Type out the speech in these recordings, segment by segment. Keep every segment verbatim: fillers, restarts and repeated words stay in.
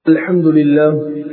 الحمد لله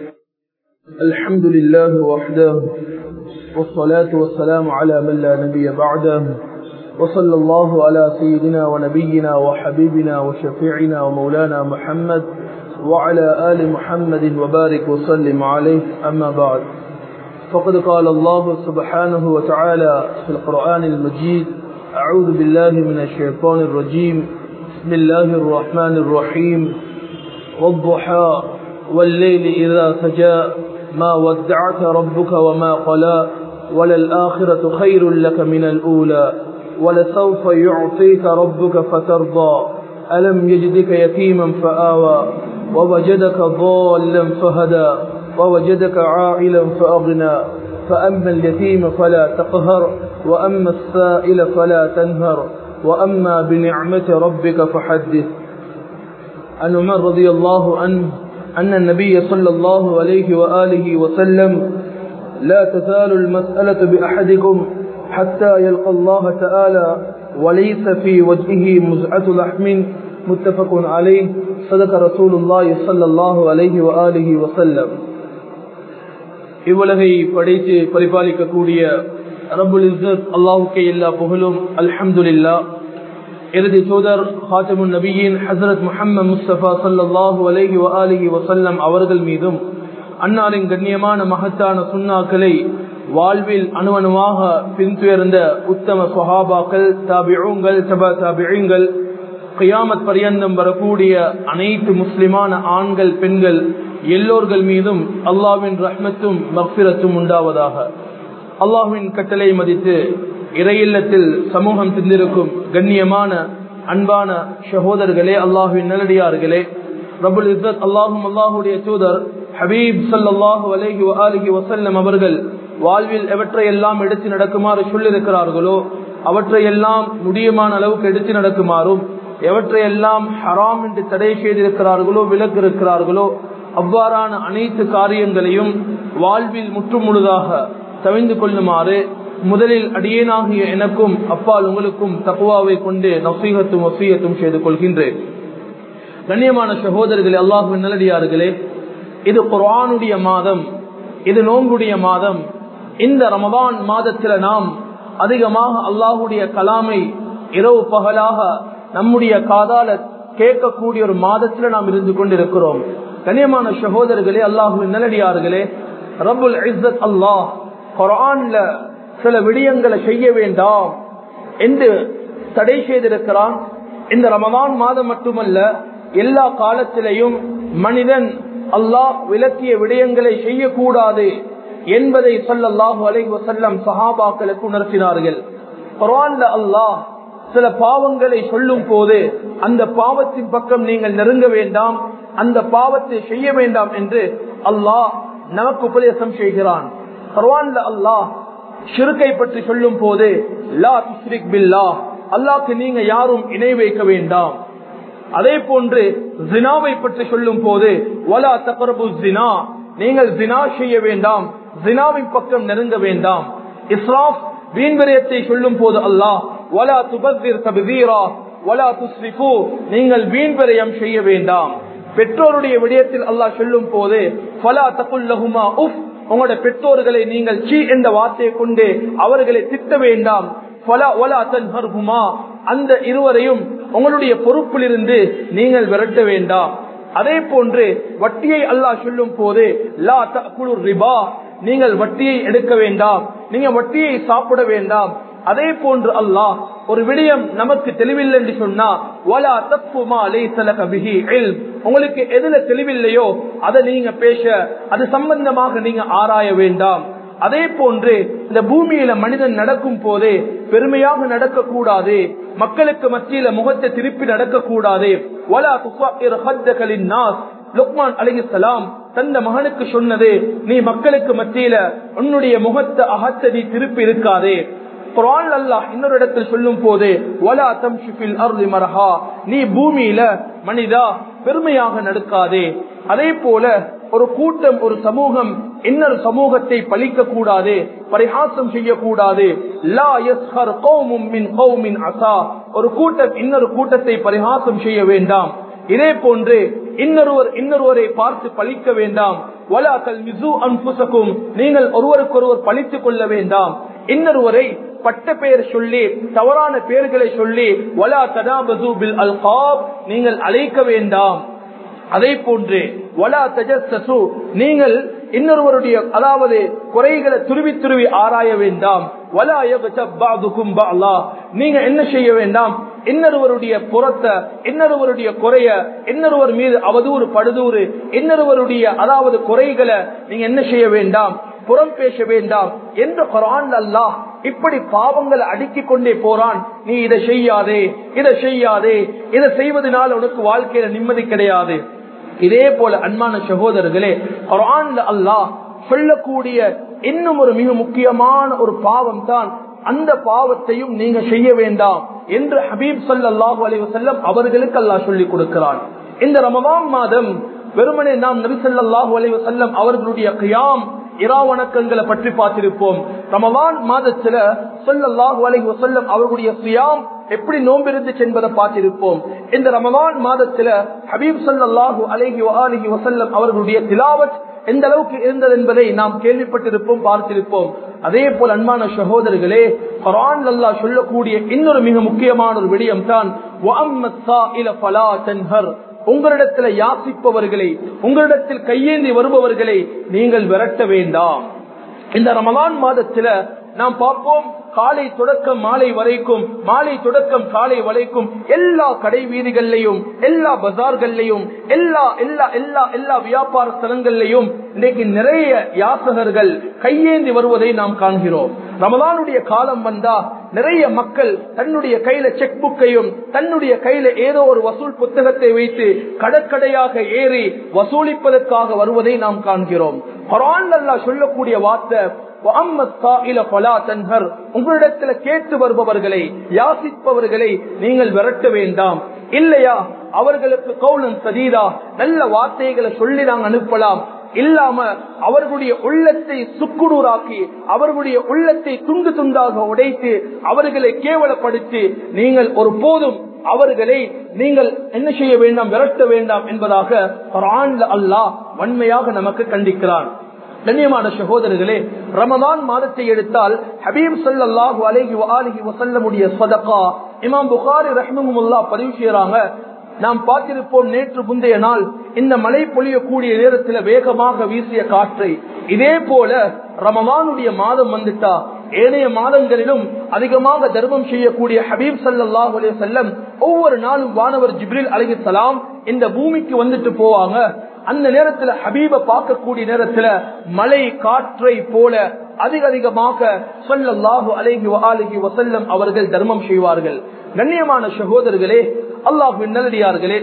الحمد لله وحده والصلاة والسلام على من لا نبي بعده وصلى الله على سيدنا ونبينا وحبيبنا وشفيعنا ومولانا محمد وعلى آل محمد وبارك وسلم عليه. أما بعد، فقد قال الله سبحانه وتعالى في القرآن المجيد: أعوذ بالله من الشيطان الرجيم، بسم الله الرحمن الرحيم، والضحى والليل إذا سجى ما ودعك ربك وما قلى وللآخرة خير لك من الأولى ولسوف يعطيك ربك فترضى ألم يجدك يتيما فآوى ووجدك ضالا فهدى ووجدك عائلا فأغنى فأما اليتيم فلا تقهر وأما السائل فلا تنهر وأما بنعمة ربك فحدث. عن عمر رضي الله عنه أن النبي صلى الله عليه وآله وسلم: لا تزال المسألة بأحدكم حتى يلقى الله تعالى وليس في وجهه مزعة لحم. متفق عليه. صدق رسول الله صلى الله عليه وآله وسلم. இவ்வுலகை படைத்து பரிபாலிக்கக்கூடிய ரப்புல் இஸ்ஸத் அல்லாஹ்வுக்கே எல்லா புகழும். அல்ஹம்துலில்லாஹ். இறுதி தூதர் ஹாத்தமுன் நபியின் ஹஸரத் முஹம்மது முஸ்தபா ஸல்லல்லாஹு அலைஹி வஆலிஹி வஸல்லம் அவர்கள் மீதும், அன்னாரின் கண்ணியமான மகத்தான சுன்னாக்களை வாழ்வில் அணுவணுவாக பின்துயர்ந்த உத்தம ஸஹாபாக்கள், தாபிஊன்கள், தபா தாபிஈன்கள், கியாமத் பரியந்தம் வரக்கூடிய அனைத்து முஸ்லிமான ஆண்கள், பெண்கள் எல்லோர்கள் மீதும் அல்லாஹ்வின் ரஹ்மத்தும் மக்ஃபிரத்தும் உண்டாவதாக. அல்லாஹ்வின் கட்டளை மதித்து இறையில்லத்தில் சமூகம் திந்திருக்கும் கண்ணியமான அன்பான சகோதரர்களே, அல்லாஹ்வின் நல்லடியார்களே, ரப்புல் இஸ்ஸத் அல்லாஹும் அல்லாஹுடைய தூதர் ஹபீப் ஸல்லல்லாஹு அலைஹி வஆலிஹி வஸல்லம் அவர்கள் வாழ்வில் எவற்றையெல்லாம் எடுத்து நடக்குமாறு சொல்லியிருக்கிறார்களோ அவற்றையெல்லாம் முடியுமான அளவுக்கு எடுத்து நடக்குமாறும், எவற்றையெல்லாம் ஹராம் என்று தடை செய்திருக்கிறார்களோ விலக்கிருக்கிறார்களோ அவ்வாறான அனைத்து காரியங்களையும் வாழ்வில் முற்றுமுழுதாக தவிர்ந்து கொள்ளுமாறு முதலில் அடியேனாகிய எனக்கும் அப்பால் உங்களுக்கும் தக்வாவை கொண்டு நஸீஹத்தும் வஸியத்தும் செய்து கொள்கின்றேன். கண்ணியமான சகோதரர்களே, அல்லாஹ்வின் நல்லடியார்களே, இது குர்ஆனுடைய மாதம், இது நோன்புடைய மாதம். இந்த ரமதான் மாதத்தில் நாம் அதிகமாக அல்லாஹ்வுடைய கலாமை இரவு பகலாக நம்முடைய காதால கேட்கக்கூடிய ஒரு மாதத்தில் நாம் இருந்து கொண்டிருக்கிறோம். கண்ணியமான சகோதரர்களே, அல்லாஹ்வின் நல்லடியார்களே, ரப்புல் இஸ்ஸத் அல்லாஹ் குர்ஆன்ல சில விடயங்களை செய்ய வேண்டாம் என்று தடை செய்திருக்கிறான். இந்த ரமதான் மாதம் மட்டுமல்ல, எல்லா காலத்திலையும் மனிதன் அல்லாஹ் விலக்கிய விடயங்களை செய்யக்கூடாது என்பதை ஸல்லல்லாஹு அலைஹி வஸல்லம் சஹாபாக்களுக்கு உணர்த்தினார்கள். குர்ஆன்ல அல்லாஹ் சில பாவங்களை சொல்லும் போது அந்த பாவத்தின் பக்கம் நீங்கள் நெருங்க வேண்டாம், அந்த பாவத்தை செய்ய வேண்டாம் என்று அல்லாஹ் நமக்கு உபதேசம் செய்கிறான். குர்ஆன்ல அல்லாஹ் ஷிர்கை பற்றி சொல்லும் போது லா துஷ்ரிக் பில்லாஹ், அல்லாஹ்க்கு நீங்க யாரும் இணை வைக்க வேண்டாம். அதே போன்று ஜினாவை பற்றி சொல்லும் போது வலா தக்ரபு ஜினா, நீங்கள் ஜினா செய்ய வேண்டாம், ஜினாவின் பக்கம் நெருங்க வேண்டாம். இஸ்ராஃப் வீண்விரயத்தை சொல்லும் போது அல்லாஹ் வலா துபஸ்ஸிர் தப்ஸீரா வலா துஸ்ரிஃபு, நீங்கள் வீண்விரயம் செய்ய வேண்டாம். பெற்றோருடைய விடயத்தில் அல்லாஹ் சொல்லும் போது ஃபலா தகுல் லஹுமா உஃப், உங்களுடைய பெற்றோர்களை நீங்கள் சீ என்ற வார்த்தையை கொண்டு அவர்களை திட்ட வேண்டாம். அந்த இருவரையும் உங்களுடைய பொறுப்பிலிருந்து நீங்கள் விரட்ட வேண்டாம். அதே போன்று வட்டியை அல்லாஹ் சொல்லும் போது லா தஅகுலு ரிபா, நீங்கள் வட்டியை எடுக்க வேண்டாம், நீங்க வட்டியை சாப்பிட வேண்டாம். அதே போன்று அல்லாஹ் ஒரு விடயம் நமக்கு தெளிவில்லை என்று சொன்னா வலா தக்ஃபு மா லைஸ லக பிஹி இல்ம், உங்களுக்கு எதுல தெளிவில்லையோ அதை நீங்க பேச, அது சம்பந்தமாக நீங்க ஆராய வேண்டாம். அதே போன்று இந்த பூமியில மனிதன் நடக்கும் போதே பெருமையாக நடக்க கூடாது, மக்களுக்கு மத்தியில முகத்தை திருப்பி நடக்க கூடாது. வலா துஸஇர் ஹத்தக லின்னாஸ், லுக்மான் அலைஹிஸ்ஸலாம் தந்த மகனுக்கு சொன்னது, நீ மக்களுக்கு மத்தியில உன்னுடைய முகத்தை அகத்தை நீ திருப்பி இருக்காதே. குர்ஆன் அல்லாஹ் இன்னொரு இடத்தில் சொல்லும் போது வலா தம்ஷி ஃபில் அர்தி மர்ஹா, நீ பூமியில மனிதா பெருமையாக நடக்காதே. அதே போல ஒரு கூட்டம், ஒரு சமூகம் இன்னொரு சமூகத்தை பழிக்க கூடாது, பரிகாசம் செய்யக்கூடாது. லா யஸ்ஹர் கௌமும் மின் கௌமின் அஸா, ஒரு கூட்டம் இன்னொரு கூட்டத்தை பரிகாசம் செய்ய வேண்டாம். இதே போன்று இன்னொருவர் இன்னொருவரை பார்த்து பழிக்க வேண்டாம். வலா தல்மிசு அன்ஃபுஸகும், நீங்கள் ஒருவருக்கொருவர் பழித்துக் கொள்ள வேண்டாம். இன்னொருவரை பட்ட பெயர் சொல்லி தவறான பெயர்களை சொல்லி வலா தனாபசு பில் அல்காப், நீங்கள் அழைக்க வேண்டாம். அதே போன்று வலா தஜஸ்ஸசு, நீங்கள் இன்னொருவருடைய அதாவது குறைகளை துருவி துருவி ஆராய வேண்டாம். வலா யக்தப் பஅதுகும் பஅலா, நீங்க என்ன செய்ய வேண்டாம், இன்னொருவருடைய புறத்தை இன்னொருவருடைய குறைய இன்னொருவர் மீது அவதூறு படுதூறு இன்னொருவருடைய அதாவது குறைகளை நீங்க என்ன செய்ய வேண்டாம், புறம் பேச வேண்டாம் என்று குர்ஆன் அல்லாஹ் இப்படி பாவங்களை அடுக்கிக் கொண்டே போறான். நீ இதை செய்யாதே, இதை செய்யாதே, இதை செய்வதனால் உனக்கு வாழ்க்கையில நிம்மதி கிடையாது. இதே போல அன்பான சகோதரர்களே, குர்ஆன்ல அல்லாஹ் சொல்லக்கூடிய இன்னும் ஒரு மிக முக்கியமான ஒரு பாவம் தான், அந்த பாவத்தையும் நீங்க செய்ய வேண்டாம் என்று ஹபீப் ஸல்லல்லாஹு அலைஹி வஸல்லம் அவர்களுக்கு அல்லாஹ் சொல்லிக் கொடுக்கிறான். இந்த ரமலான் மாதம் வெறுமனே நாம் நபி ஸல்லல்லாஹு அலைஹி வஸல்லம் அவர்களுடைய கியாம் இரா வணக்கங்களை பற்றி பார்த்திருப்போம். ரமலான் மாதத்துல ஸல்லல்லாஹு அலைஹி வஸல்லம் அவர்களுடைய சியாம் எப்படி நோன்பு இருந்துச்சு என்பதை பார்த்திருப்போம். இந்த ரமலான் மாதத்துல ஹபீப் ஸல்லல்லாஹு அலைஹி வஆலிஹி வஸல்லம் அவர்களுடைய திலாவத் எந்த அளவுக்கு இருந்தது என்பதை நாம் கேள்விப்பட்டிருப்போம், பார்த்திருப்போம். அதே போல் அன்பான சகோதரர்களே, குர்ஆன் அல்லாஹ் சொல்லக்கூடிய இன்னொரு மிக முக்கியமான ஒரு விடயம் தான் வஅம்மஸ் ஸாயில ஃபலா தன்ஹர், உங்களிடத்தில் யாசிப்பவர்களை உங்களிடத்தில் கையேந்தி வருபவர்களை நீங்கள் விரட்ட வேண்டாம். இந்த ரமலான் மாதத்துல நாம் பார்ப்போம், காலை தொடக்கம் மாலை வரைக்கும் மாலை தொடக்கம் காலை வரைக்கும் எல்லா கடை வீதிகள்லையும் எல்லா பஜார்கள்லையும் எல்லா எல்லா எல்லா எல்லா வியாபார ஸ்தலங்கள்லையும் இன்னைக்கு நிறைய யாசகர்கள் கையேந்தி வருவதை நாம் காண்கிறோம். ரமலானுடைய காலம் வந்தா நிறைய மக்கள் தன்னுடைய கையில செக் புக்கையும் தன்னுடைய கையில ஏதோ ஒரு வசூல் புத்தகத்தை வைத்து கடற்கடையாக ஏறி வசூலிப்பதற்காக வருவதை நாம் காண்கிறோம். குர்ஆன் அல்லாஹ் சொல்லக்கூடிய வார்த்தை உங்களிடத்துல கேட்டு வருபவர்களை யாசிப்பவர்களை நீங்கள் விரட்ட வேண்டாம். இல்லையா அவர்களுக்கு கௌலன் சதீதா, நல்ல வார்த்தைகளை சொல்லி நாங்கள் அனுப்பலாம். இல்லாம அவர்களுடைய உள்ளத்தை சுக்குநூறாக்கி அவர்களுடைய உள்ளத்தை துண்டு துண்டாக உடைத்து அவர்களை கேவலப்படுத்தி நீங்கள் ஒரு போதும் அவர்களை நீங்கள் என்ன செய்ய வேண்டாம், விரட்ட வேண்டாம் என்பதாக குர்ஆன்ல அல்லாஹ் வன்மையாக நமக்கு கண்டிக்கிறான். கண்ணியமான சகோதரர்களே, ரமலான் மாதத்தை எடுத்தால் ஹபீப் ஸல்லல்லாஹு அலைஹி வஆலிஹி வஸல்லமுடைய சதகா இமாம் புகாரி ரஹ்மஹுல்லாஹ் பதிவு செய்றாங்க. நாம் பார்த்திருப்போம், நேற்று முந்தைய நாள் இந்த மழை பொழியக்கூடிய நேரத்தில் வேகமாக வீசிய காற்றை, இதே போல ரமலானுடைய மாதம் வந்துட்டா ஏனைய மாதங்களிலும் அதிகமாக தர்மம் செய்யக்கூடிய ஹபீப் ஸல்லல்லாஹு அலைஹி வஸல்லம் ஒவ்வொரு நாளும் வானவர் ஜிப்ரீல் அலைஹிஸ்ஸலாம் இந்த பூமிக்கு வந்துட்டு போவாங்க. அந்த நேரத்துல ஹபீப பார்க்கக்கூடிய நேரத்துல மழை காற்றை போல அதிக அதிகமாக ஸல்லல்லாஹு அலைஹி வஆலிஹி வஸல்லம் அவர்கள் தர்மம் செய்வார்கள். கண்ணியமான சகோதரர்களே, அல்லாஹ்வின் நல்லடியார்களே,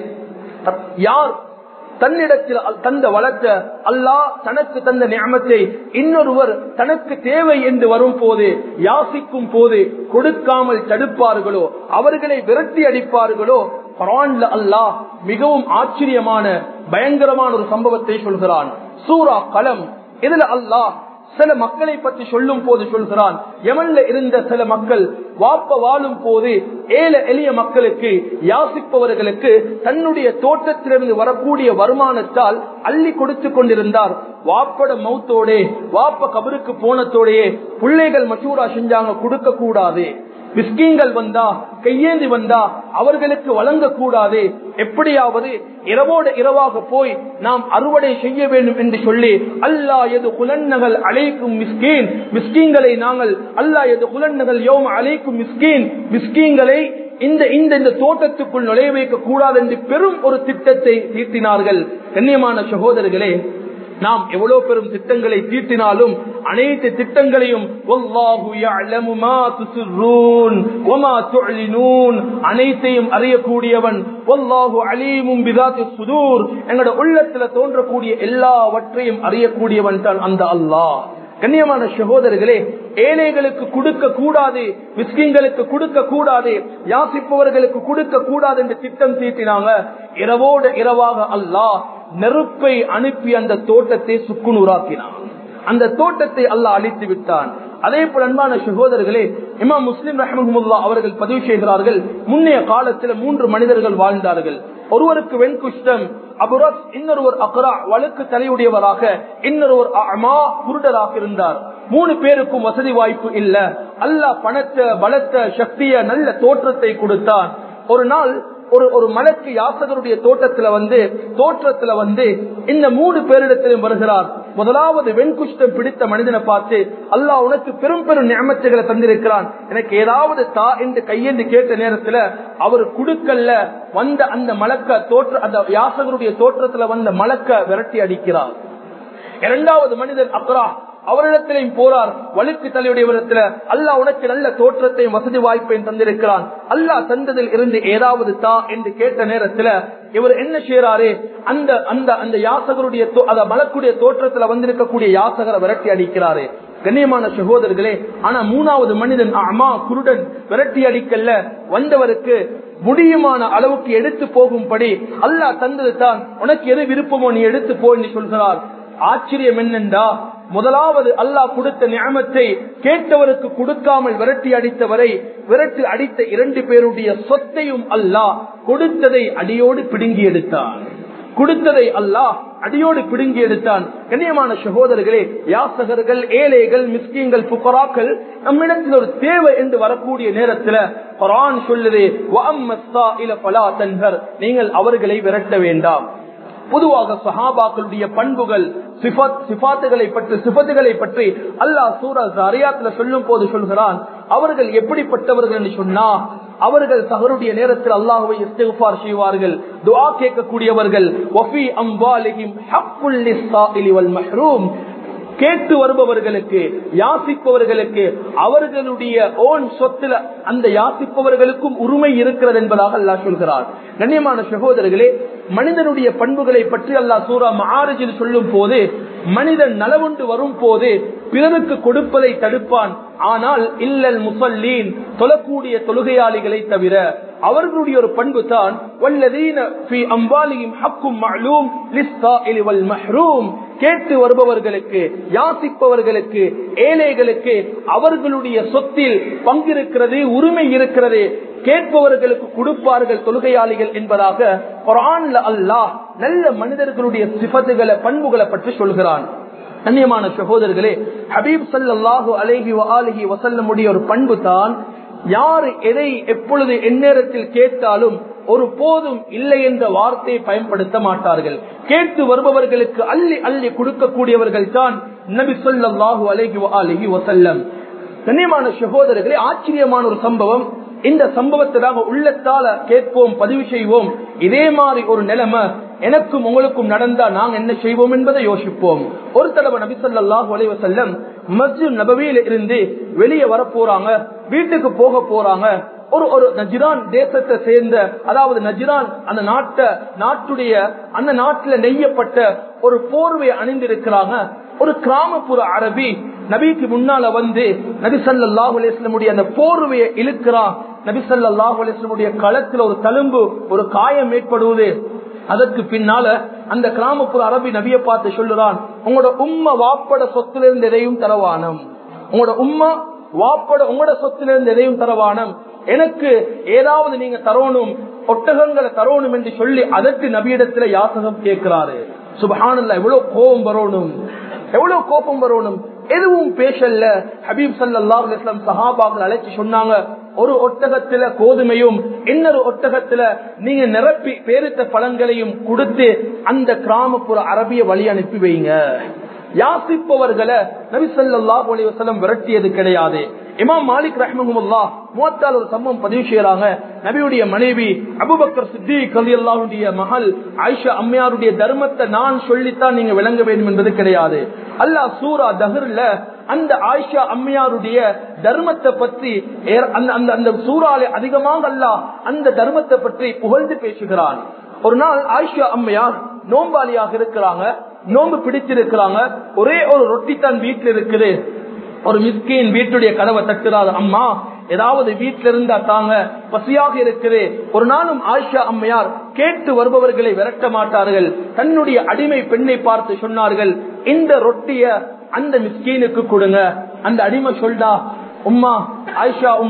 யார் தன்னிடத்தில் தந்த வளர்த்த அல்லாஹ் தனக்கு தந்த நிஅமத்தை இன்னொருவர் தனக்கு தேவை என்று வரும் போது யாசிக்கும் போது கொடுக்காமல் தடுப்பார்களோ, அவர்களை விரட்டி அடிப்பார்களோ, குர்ஆன்ல அல்லாஹ் மிகவும் ஆச்சரியமான பயங்கரமான ஒரு சம்பவத்தை சொல்கிறான். சூரா கலம், இதுல அல்லாஹ் சில மக்களை பற்றி சொல்லும் போது சொல்கிறான், யமன்ல இருந்த சில மக்கள் வாப்ப வாழும் போது ஏழை எளிய மக்களுக்கு யாசிப்பவர்களுக்கு தன்னுடைய தோட்டத்திலிருந்து வரக்கூடிய வருமானத்தால் அள்ளி கொடுத்து கொண்டிருந்தார். வாப்பட மௌத்தோடே வாப்ப கபருக்கு போனத்தோடையே பிள்ளைகள் மசூரா செஞ்சாங்க, கொடுக்க கூடாது. மிஸ்கீன்கள் வந்தா கையேந்தி வந்தா அவர்களுக்கு வழங்க கூடாது. எப்படியாவது இரவோடு இரவாக போய் நாம் அறுவடை செய்ய வேண்டும் என்று சொல்லி அல்லாஹ் எது குலன்னகள் அழைக்கும் மிஸ்கீன் மிஸ்கீன்களை நாங்கள் அல்லாஹ் எது குலன்னகள் யோம அழைக்கும் மிஸ்கீன் மிஸ்கீன்களை இந்த இந்த தோட்டத்துக்குள் நுழைய வைக்க கூடாது என்று பெரும் ஒரு திட்டத்தை தீட்டினார்கள். கண்ணியமான சகோதரர்களே, நாம் எவ்வளவு பெரும் திட்டங்களை தீட்டினாலும் அனைத்து திட்டங்களையும் அனைத்தையும் அறியக்கூடியவன் எங்களோட உள்ளத்துல தோன்றக்கூடிய எல்லாவற்றையும் அறியக்கூடியவன் தான் அந்த அல்லாஹ். கண்ணியமான சகோதரர்களே, ஏழைகளுக்கு கொடுக்க கூடாது, மிஸ்கீன்களுக்கு கொடுக்க கூடாது, யாசிப்பவர்களுக்கு கொடுக்க கூடாது என்று திட்டம் தீட்டினாங்க. இரவோடு இரவாக அல்லாஹ் நெருப்பை அனுப்பி அந்த தோட்டத்தை சுக்குநூறாக்கினான். அந்த தோட்டத்தை அல்லாஹ் அழித்து விட்டான். அதே போல அன்பான சகோதரர்களே, இமாம் முஸ்லிம் ரஹ்மஹுல்லாஹ் அவர்கள் பதிவு செய்கிறார்கள், முன்னைய காலத்தில் மூன்று மனிதர்கள் வாழ்ந்தார்கள். ஒருவருக்கு வெண்குஷ்டம், அபுரஸ், இன்னொருவர் அக்ரா வழுக்கு தலையுடையவராக, இன்னொருவர் அமா குருடராக இருந்தார். மூணு பேருக்கும் வசதி வாய்ப்பு இல்ல. அல்லாஹ் பணத்தை, பலத்தை, சக்திய, நல்ல தோற்றத்தை கொடுத்தான். ஒரு நாள் ஒரு ஒரு மலக்கு யாசகருடைய தோட்டத்துல வந்து தோற்றத்துல வந்து இந்த மூணு பேரிடத்திலும் வருகிறார். முதலாவது வெண்குஷ்டம் பிடித்த மனிதனை பார்த்து, அல்லாஹ் உனக்கு பெரும் பெரும் நியமத்துகளை தந்திருக்கிறான், எனக்கு ஏதாவது தா என்று கையென்று கேட்ட நேரத்துல அவர் குடுக்கல்ல வந்த அந்த மலக்க தோற்ற அந்த யாசகருடைய தோற்றத்துல வந்த மலக்க விரட்டி அடிக்கிறார். இரண்டாவது மனிதன் அக்ரா, அவரிடத்திலையும் போறார். வழுக்கு தலையுடையவரிடத்துல, அல்லாஹ் உனக்கு நல்ல தோற்றத்தையும் வசதி வாய்ப்பையும் தந்திருக்கிறான், அல்லாஹ் தந்ததில் இருந்து ஏதாவது தா என்று கேட்ட நேரத்துல இவர் என்ன செய்யறாரு, அந்த அந்த அந்த யாசகருடைய மலக்குடைய தோற்றத்துல வந்திருக்கக்கூடிய யாசகரை விரட்டி அடிக்கிறாரு. கண்ணியமான சகோதரர்களே, ஆனா மூணாவது மனிதன் அமா குருடன் விரட்டி அடிக்கல்ல, வந்தவருக்கு முடியுமான அளவுக்கு எடுத்து போகும்படி அல்லாஹ் தந்தது தான், உனக்கு எது விருப்பமோ நீ எடுத்து போ என்று சொல்கிறார். ஆச்சரியம் என்னென்றா, முதலாவது அல்லாஹ் கொடுத்த நியமத்தை கேட்டவருக்கு கொடுக்காமல் விரட்டி அடித்தவரை விரட்டி அடித்த இரண்டு பேருடைய சொத்தையும் அல்லாஹ் கொடுத்ததை அடியோடு பிடுங்கி எடுத்தான். கொடுத்ததை அல்லாஹ் அடியோடு பிடுங்கி எடுத்தான். கண்ணியமான சகோதரர்களே, யாசகர்கள், ஏழைகள், மிஸ்கீன்கள், புகராக்கள் நம்மிடத்தில் ஒரு தேவை என்று வரக்கூடிய நேரத்தில் குர்ஆன் சொல்லுது, நீங்கள் அவர்களை விரட்ட வேண்டாம். பொதுவாக சஹாபாக்களுடைய பண்புகள், சிஃபாத்துகளை பற்றி சிஃபத்துகளை பற்றி அல்லாஹ் சூரா ஸாரியாத்ல சொல்லும் போது சொல்கிறான், அவர்கள் எப்படிப்பட்டவர்கள் என்று சொன்னா, அவர்கள் தங்களுடைய நேரத்தில் அல்லாஹ்வை இஸ்திக்ஃபார் செய்வார்கள், துஆ கேட்கக்கூடியவர்கள். வஃபி அம்வாலிஹிம் ஹக்குல் லிஸ்ஸாயிலி வல் மஹ்ரூம், கேட்டு வருபவர்களுக்கு, யாசிப்பவர்களுக்கு அவர்களுடைய ஓன் சொத்துல அந்த யாசிப்பவர்களுக்கும் உரிமை இருக்கிறது என்பதாக அல்லாஹ் சொல்கிறார். கண்ணியமான சகோதரர்களே, மனிதனுடைய பண்புகளை பற்றி அல்லாஹ் சூரா மஆரிஜில் சொல்லும் போது, மனிதன் நலவுண்டு வரும் போது பிறருக்கு கொடுப்பதை தடுப்பான், ஆனால் இல்லல் முஸல்லீன், தொழக்கூடிய தொழுகையாளிகளை தவிர. அவர்களுடைய ஒரு பண்பு தான் வல்லதீன ஃபீ அம்வாலிஹிம் ஹக்கும் மஅலூம் லிஸ்ஸாயிலி வல் மஹ்ரூம், கேட்டு வருபவர்களுக்கு, யாசிப்பவர்களுக்கு, ஏழைகளுக்கு அவர்களுடைய சொத்தில் பங்கிருக்கிறது, உரிமை இருக்கிறது, கேட்பவர்களுக்கு கொடுப்பார்கள் தொழுகையாளிகள் என்பதாக குர்ஆன்ல அல்லாஹ் நல்ல மனிதர்களுடைய சிஃபத்துகளை, பண்புகளை பற்றி சொல்கிறான். கண்ணியமான சகோதரர்களே, ஹபீப் ஸல்லல்லாஹு அலைஹி வஆலிஹி வஸல்லமுடைய ஒரு பண்பு தான், யார் எதை எப்பொழுது எந்நேரத்தில் கேட்டாலும் ஒரு போதும் இல்லை என்ற வார்த்தையை பயன்படுத்த மாட்டார்கள். கேட்டு வருபவர்களுக்கு அள்ளி அள்ளி கொடுக்கக்கூடியவர்கள் தான் நபி ஸல்லல்லாஹு அலைஹி வஆலிஹி வஸல்லம். கண்ணியமான சகோதரர்களே, ஆச்சரியமான ஒரு சம்பவம். இந்த சம்பவத்திலாக உள்ளத்தால கேட்போம், பதிவு செய்வோம். இதே மாதிரி ஒரு நிலைமை எனக்கும் உங்களுக்கும் நடந்தா நாங்க என்ன செய்வோம் என்பதை யோசிப்போம். ஒரு தடவை நபி ஸல்லல்லாஹு அலைஹி வஸல்லம் மஸ்ஜித் நபவியில இருந்து வெளியே வர போறாங்க, வீட்டுக்கு போக போறாங்க. ஒரு ஒரு நஜ்ரான் தேசத்தை சேர்ந்த, அதாவது நஜ்ரான் அந்த நாட்டை நாட்டுடைய அந்த நாட்டுல நெய்யப்பட்ட ஒரு போர்வையை அணிந்திருக்கிறாங்க. ஒரு கிராமப்புற அரபி நபிக்கு முன்னால வந்து நபி ஸல்லல்லாஹு அலைஹி வஸல்லம் அந்த போர்வையை இழுக்கிறான். நபி ஸல்லல்லாஹு அலைஹி வஸல்லம் களத்துல ஒரு தழும்பு, ஒரு காயம் ஏற்படுவது. அதற்கு பின்னால அந்த கிராமப்புற அரபி நபியை பார்த்து சொல்லுறான், உங்களோட உம்மா வாப்பட சொத்திலிருந்து எதையும் தரவானம், உங்களோட உம்மா வாப்பட உங்களோட சொத்திலிருந்து எதையும் தரவானம், எனக்கு ஏதாவது நீங்க தரணும், ஒட்டகங்களை தரணும் என்று சொல்லி அதற்கு நபியிடத்துல யாசகம் கேட்கிறாரு. சுப்ஹானல்லாஹ், எவ்வளவு கோபம் வரணும், எவ்வளவு கோபம் வரணும். எதுவும் பேசல. ஹபீப் ஸல்லல்லாஹு அலைஹி வஸல்லம் சஹாபாக்கள் அழைச்சு சொன்னாங்க, ஒரு ஒட்டகத்துல கோதுமையும் இன்னொரு ஒட்டகத்துல நீங்க நிரப்பி பேரித்த பழங்களையும் கொடுத்து அந்த கிராமப்புற அரபிய வழி அனுப்பி வைங்க. யாசிப்பவர்களை நபி ஸல்லல்லாஹு அலைஹி வஸல்லம் விரட்டியது கிடையாது. இமாம் மாலிக் ரஹ்மஹுல்லாஹ் முவத்தால ஒரு சம்பவம் பதிவு செய்யறாங்க. நபியுடைய மனைவி அபூபக்கர் சித்திக் ரலியல்லாஹு அன்ஹுடைய மகள் ஆயிஷா அம்மையாருடைய தர்மத்தை நான் சொல்லித்தான் நீங்க விளங்க வேண்டும் என்பது கிடையாது. அல்லாஹ் சூரா தஹ்ர்ல அந்த ஆயிஷா அம்மையாருடைய தர்மத்தை பற்றி அந்த அந்த சூறாலே அதிகமாக அல்லாஹ் அந்த தர்மத்தை பற்றி புகழ்ந்து பேசுகிறான். ஒரு நாள் ஆயிஷா அம்மையார் நோம்பாளியாக இருக்கிறாங்க, நோம்பு பிடிச்சிருக்கிறாங்க. ஒரே ஒரு ரொட்டி தான் வீட்டில் இருக்குது. ஒரு மிஸ்கின் வீட்டுடைய கதவை தட்டுறாரு, அம்மா ஏதாவது வீட்டில இருந்தா தாங்க, பசியாக இருக்குது. ஒரு நாளும் ஆயிஷா அம்மையார் கேட்டு வருபவர்களை விரட்ட மாட்டார்கள். தன்னுடைய அடிமை பெண்ணை பார்த்து சொன்னார்கள், இந்த ரொட்டிய அந்த மிஸ்கீனுக்கு கொடுங்க. அந்த அடிமை சொல்டா, உம்மா ஆயிஷா உம்மா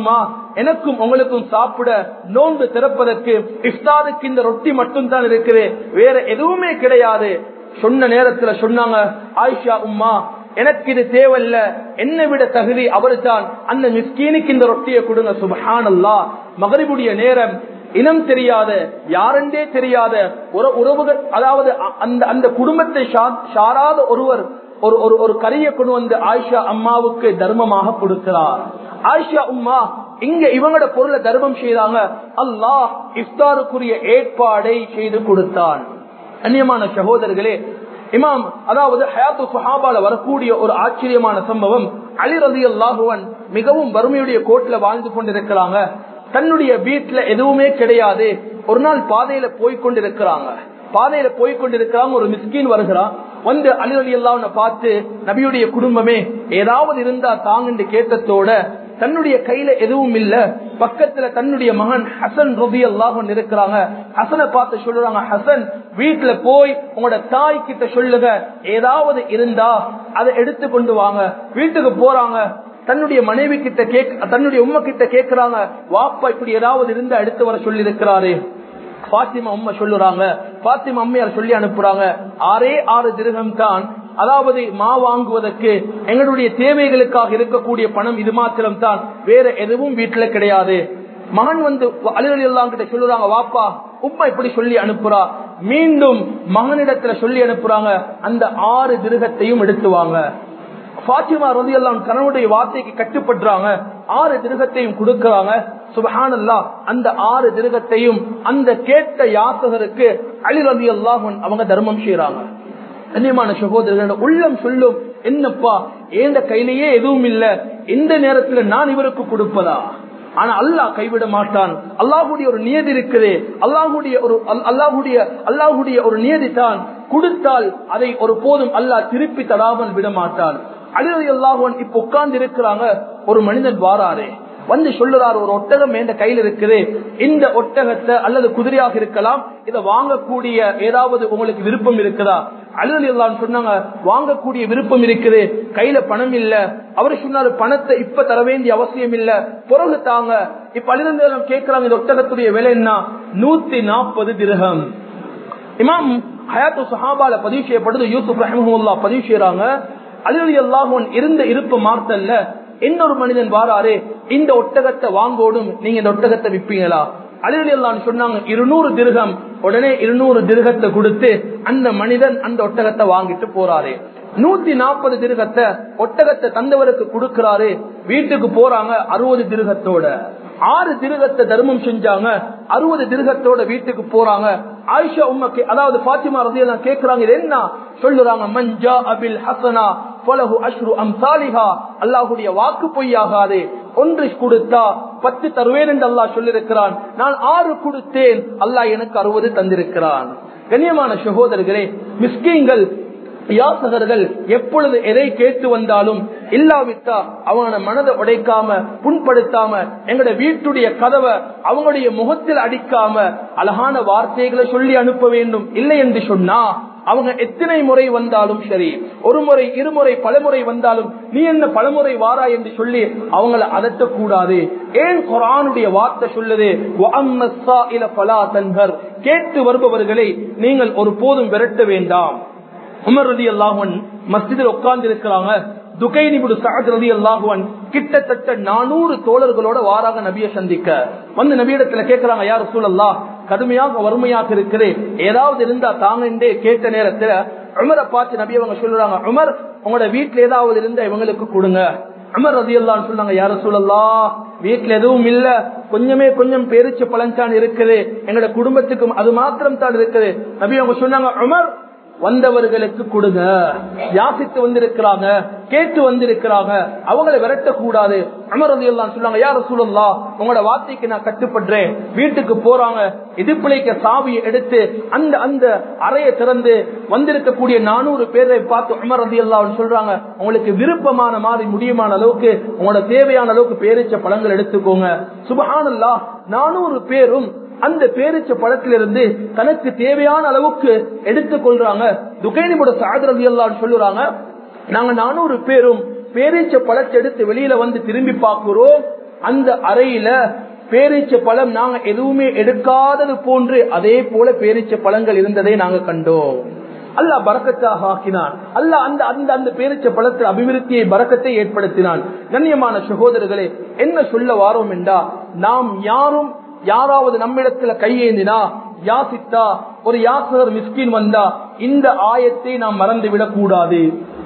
எனக்கும் உங்களுக்கும் சாப்பிட நோன்பு திறப்பதற்கு இஃப்தாருக்கு இந்த ரொட்டி மட்டும் தான் இருக்குது, வேற எதுவுமே கிடையாது. சொன்ன நேரத்துல சொன்னாங்க, ஆயிஷா உம்மா எனக்கு இது தேவையில்ல, என்னை விட தகுதி அவரு தான், அந்த மிஸ்கீனுக்கு இந்த ரொட்டியை கொடுங்க. சுப்ஹானல்லாஹ். மகரிபுடைய நேரம், இனம் தெரியாத யாரென்றே தெரியாத ஒரு உறவுகள், அதாவது அந்த அந்த குடும்பத்தை சாராத ஒருவர் ஒரு ஒரு கறியை கொண்டு வந்து ஆயிஷா அம்மாவுக்கு தர்மமாக கொடுக்கிறார். ஆயிஷா உம்மா இங்க இவங்களோட பொருளை தர்மம் செய்தாங்க. அல்லாஹ் இஃப்தாருக்குரிய ஏற்பாடை செய்து கொடுத்தான். அந்நியமான சகோதரர்களே, இமாம் அதாவது ஹயாத்து சுஹாபால வரக்கூடிய ஒரு ஆச்சரியமான சம்பவம், அலி ரலியல்லாஹு அன்ஹு மிகவும் வறுமையுடைய கோட்ல வாழ்ந்து கொண்டிருக்கிறாங்க. தன்னுடைய வீட்டுல எதுவுமே கிடையாது. ஒரு நாள் பாதையில போய்கொண்டிருக்கிறாங்க பாதையில போய்கொண்டிருக்கிறாங்க ஒரு மிஸ்கீன் வருகிறான். வந்து அலி ரலியல்லாஹு அன்ஹு பார்த்து, நபியுடைய குடும்பமே ஏதாவது இருந்தா தாங்கன்னு கேட்டதோட தன்னுடைய கையில எதுவும் இல்ல. பக்கத்துல தன்னுடைய மகன் ஹசன் ரலியல்லாஹு அன்ஹு இருக்கிறாங்க. ஹசனை பார்த்து சொல்றாங்க, ஹசன் வீட்டுல போய் உங்களோட தாய் கிட்ட சொல்லுங்க, ஏதாவது இருந்தா அதை எடுத்து கொண்டு வாங்க. வீட்டுக்கு போறாங்க. தன்னுடைய மனைவி கிட்ட கேட்க தன்னுடைய உம்மா கிட்ட கேட்கிறாங்க, வாப்பா இப்படி ஏதாவது இருந்தா எடுத்து வர சொல்லி இருக்கிறாரு. பாத்திமா உம்மா சொல்லுறாங்க, பாத்திமா அம்மையார் சொல்லி அனுப்புறாங்க, ஆறே ஆறு திரகம் தான், அதாவது மா வாங்குவதற்கு எங்களுடைய தேவைகளுக்காக இருக்கக்கூடிய பணம் இது மாத்திரம் தான், வேற எதுவும் வீட்டுல கிடையாது. மகன் வந்து அலி ரலியல்லாஹு கிட்ட சொல்லுறாங்க, வாப்பா உம்மா இப்படி சொல்லி அனுப்புறா. மீண்டும் மகனிடத்துல சொல்லி அனுப்புறாங்க, அந்த ஆறு திரகத்தையும் எடுத்துவாங்க. பாத்திமா ரலியல்லாஹு அன்ஹா கணவனுடைய வார்த்தைக்கு கட்டுப்படுறாங்க. ஆறு திரகத்தையும் கொடுக்கறாங்க. சுப்ஹானல்லாஹ். அந்த ஆறு திரகத்தையும் அந்த கேட்ட யாசகருக்கு அலி ரலியல்லாஹு அன்ஹு அவங்க தர்மம் செய்றாங்க. கண்ணியமான சகோதரர்களோட உள்ளம் சொல்லும், என்னப்பா ஏந்த கையிலேயே எதுவும் இல்ல, இந்த நேரத்துல நான் இவருக்கு கொடுப்பதா? ஆனா அல்லாஹ் கைவிட மாட்டான். அல்லாஹுடைய ஒரு நியதி இருக்குது. அல்லாஹுடைய ஒரு அல்லாஹுடைய அல்லாஹுடைய ஒரு நியதி தான், கொடுத்தால் அதை ஒரு போதும் அல்லாஹ் திருப்பி தராமல் விட மாட்டான். அலி ரலியல்லாஹு அன்ஹு இப்ப உட்கார்ந்து இருக்கிறாங்க. ஒரு மனிதன் வாராரு, வந்து சொல்லுறாரு, ஒரு ஒட்டகம் என்ற கையில் இருக்குது, இந்த ஒட்டகத்தை அல்லது குதிரையாக இருக்கலாம், இதை வாங்கக்கூடிய ஏதாவது உங்களுக்கு விருப்பம் இருக்குதா? அலி ரலியல்லாஹு அன்ஹு சொன்னாங்க, வாங்கக்கூடிய விருப்பம் இருக்குது, கையில பணம் இல்ல. அவரு சொன்னாரு, பணத்தை இப்ப தர வேண்டிய அவசியம் இல்ல, பிறகு தாங்க. இப்ப அலி ரலியல்லாஹு அன்ஹு கேட்கிறாங்க, இந்த ஒட்டகத்துடைய விலை என்ன? நூத்தி நாற்பது திர்ஹம். இமாம் ஹயாத்து சுஹாபால பதிவு செய்யப்படுது, யூசுப் ரஹ்மஹுல்லாஹ் பதிவு செய்யறாங்க, அலி ரலியல்லாஹு அன்ஹு இருந்த இருப்பு மார்த்தல்ல. இன்னொரு மனிதன் வாராரு, இந்த ஒட்டகத்தை வாங்கோடும், நீங்க இந்த ஒட்டகத்தை விப்பீங்களா? அலி ரலியல்லாஹு அன்ஹு சொன்னாங்க, இருநூறு திர்ஹம். உடனே இருநூறு திர்ஹத்தை கொடுத்து அந்த மனிதன் அந்த ஒட்டகத்தை வாங்கிட்டு போறாரு. நூத்தி நாற்பது திர்ஹத்தை ஒட்டகத்தை தந்தவருக்கு கொடுக்கிறாரு. வீட்டுக்கு போறாங்க அறுபது திர்ஹத்தோட. ஆறு திர்ஹத்தை தர்மம் செஞ்சாங்க, அறுபது திர்ஹத்தோட வீட்டுக்கு போறாங்க. ஆயிஷா உம்மக்கு அதாவது பாத்திமா ரலியல்லாஹு கேக்குறாங்க, இது என்ன? சொல்லுறாங்க, மன்ஜா அபில் ஹசனா ஃபலஹு அஷ்ரு அம்சாலிஹா. அல்லாஹ்வுடைய வாக்கு பொய்யாகாது. ஒன்று கொடுத்தா பத்து தருவேன் என்று அல்லாஹ் சொல்லியிருக்கிறான். நான் ஆறு கொடுத்தேன், அல்லாஹ் எனக்கு அறுபது தந்திருக்கிறான். கண்ணியமான சகோதரர்களே, மிஸ்கீன்கள் யாசகர்கள் எப்பொழுது எதை கேட்டு வந்தாலும் இல்லாவிட்டா அவங்களோட மனதை உடைக்காம புண்படுத்தாம எங்களுடைய வீட்டுடைய கதவை அவங்களுடைய முகத்தில் அடிக்காம அழகான வார்த்தைகளை சொல்லி அனுப்ப வேண்டும். இல்லை என்று சொன்னா அவங்க எத்தனை முறை வந்தாலும் சரி, ஒரு முறை இருமுறை பலமுறை வந்தாலும் நீ என்ன பலமுறை வாரா என்று சொல்லி அவங்களை அதட்டக்கூடாது. ஏன் குர்ஆனுடைய வார்த்தை சொல்லுது, கேட்டு வருபவர்களை நீங்கள் ஒரு போதும் விரட்ட வேண்டாம். உமர் ரலியல்லாஹு அன்ஹு மஸ்ஜிதில் உட்கார்ந்து இருக்கிறாங்க. துகைன் இப்னு சஅத் ரலியல்லாஹு அன்ஹு கிட்டத்தட்ட நானூறு தோழர்களோட வாராக நபியை சந்திக்க வந்து நபியிடத்துல கேட்கிறாங்க, யா ரசூலல்லாஹ், கடுமையாக வறுமையாக இருக்குது, ஏதாவது இருந்தா தாங்க கேட்ட நேரத்துல உமரை பார்த்து நபி அவங்க சொல்றாங்க, உமர் உங்களோட வீட்டுல ஏதாவது இருந்தா இவங்களுக்கு கொடுங்க. உமர் ரலியல்லாஹு அன்ஹு சொன்னாங்க, யா ரசூலல்லாஹ், வீட்டுல எதுவும் இல்ல, கொஞ்சமே கொஞ்சம் பேரிச்ச பழஞ்சான் இருக்குது, எங்களோட குடும்பத்துக்கும் அது மாத்திரம் தான் இருக்குது. நபி அவங்க சொன்னாங்க, உமர் வந்தவர்களுக்கு கொடுங்க, யாசித்து வந்திருக்கிறாங்க, கேட்டு வந்திருக்கிறாங்க, அவங்களை விரட்ட கூடாது. உமர் ரலியல்லாஹு அன்ஹு சொன்னாங்க, யா ரசூலல்லாஹ், உங்களோட வார்த்தைக்கு நான் கட்டுப்படுறேன். வீட்டுக்கு போறாங்க, இடுப்பிலைக்க சாவியை எடுத்து அந்த அந்த அறையை திறந்து வந்திருக்கக்கூடிய நானூறு பேரை பார்த்து உமர் ரலியல்லாஹு அன்ஹு சொல்றாங்க, உங்களுக்கு விருப்பமான மாதிரி முடியுமான அளவுக்கு உங்களோட தேவையான அளவுக்கு பேரிச்ச பழங்கள் எடுத்துக்கோங்க. சுப்ஹானல்லாஹ், நானூறு பேரும் அந்த பேரிச்ச பழத்திலிருந்து தனக்கு தேவையான அளவுக்கு எடுத்துக் கொள்றாங்க. துகைன் இப்னு சஅத் ரலியல்லாஹு அன்ஹு சொல்லுறாங்க, நாங்க நானூறு பேரும் பேரிச்ச பழத்தை எடுத்து வெளியில வந்து திரும்பி பார்க்கிறோம், அந்த அறையில பேரீச்ச பழம் நாங்க எதுவுமே எடுக்காதது போன்று அதே போல பேரீச்ச பழங்கள் இருந்ததை நாங்க கண்டோம். அல்லாஹ் பரக்கத்தாக ஆக்கினான். அல்லாஹ் அந்த அந்த அந்த பேரீச்ச பழத்தில் அபிவிருத்தியை பரக்கத்தை ஏற்படுத்தினான். கண்ணியமான சகோதரர்களே, என்ன சொல்ல வாரோம் என்றா, நாம் யாரும் யாராவது நம்மிடத்துல கையேந்தினா யாசித்தா ஒரு யாசகர் மிஸ்கின் வந்தா இந்த ஆயத்தை நாம் மறந்துவிடக் கூடாது.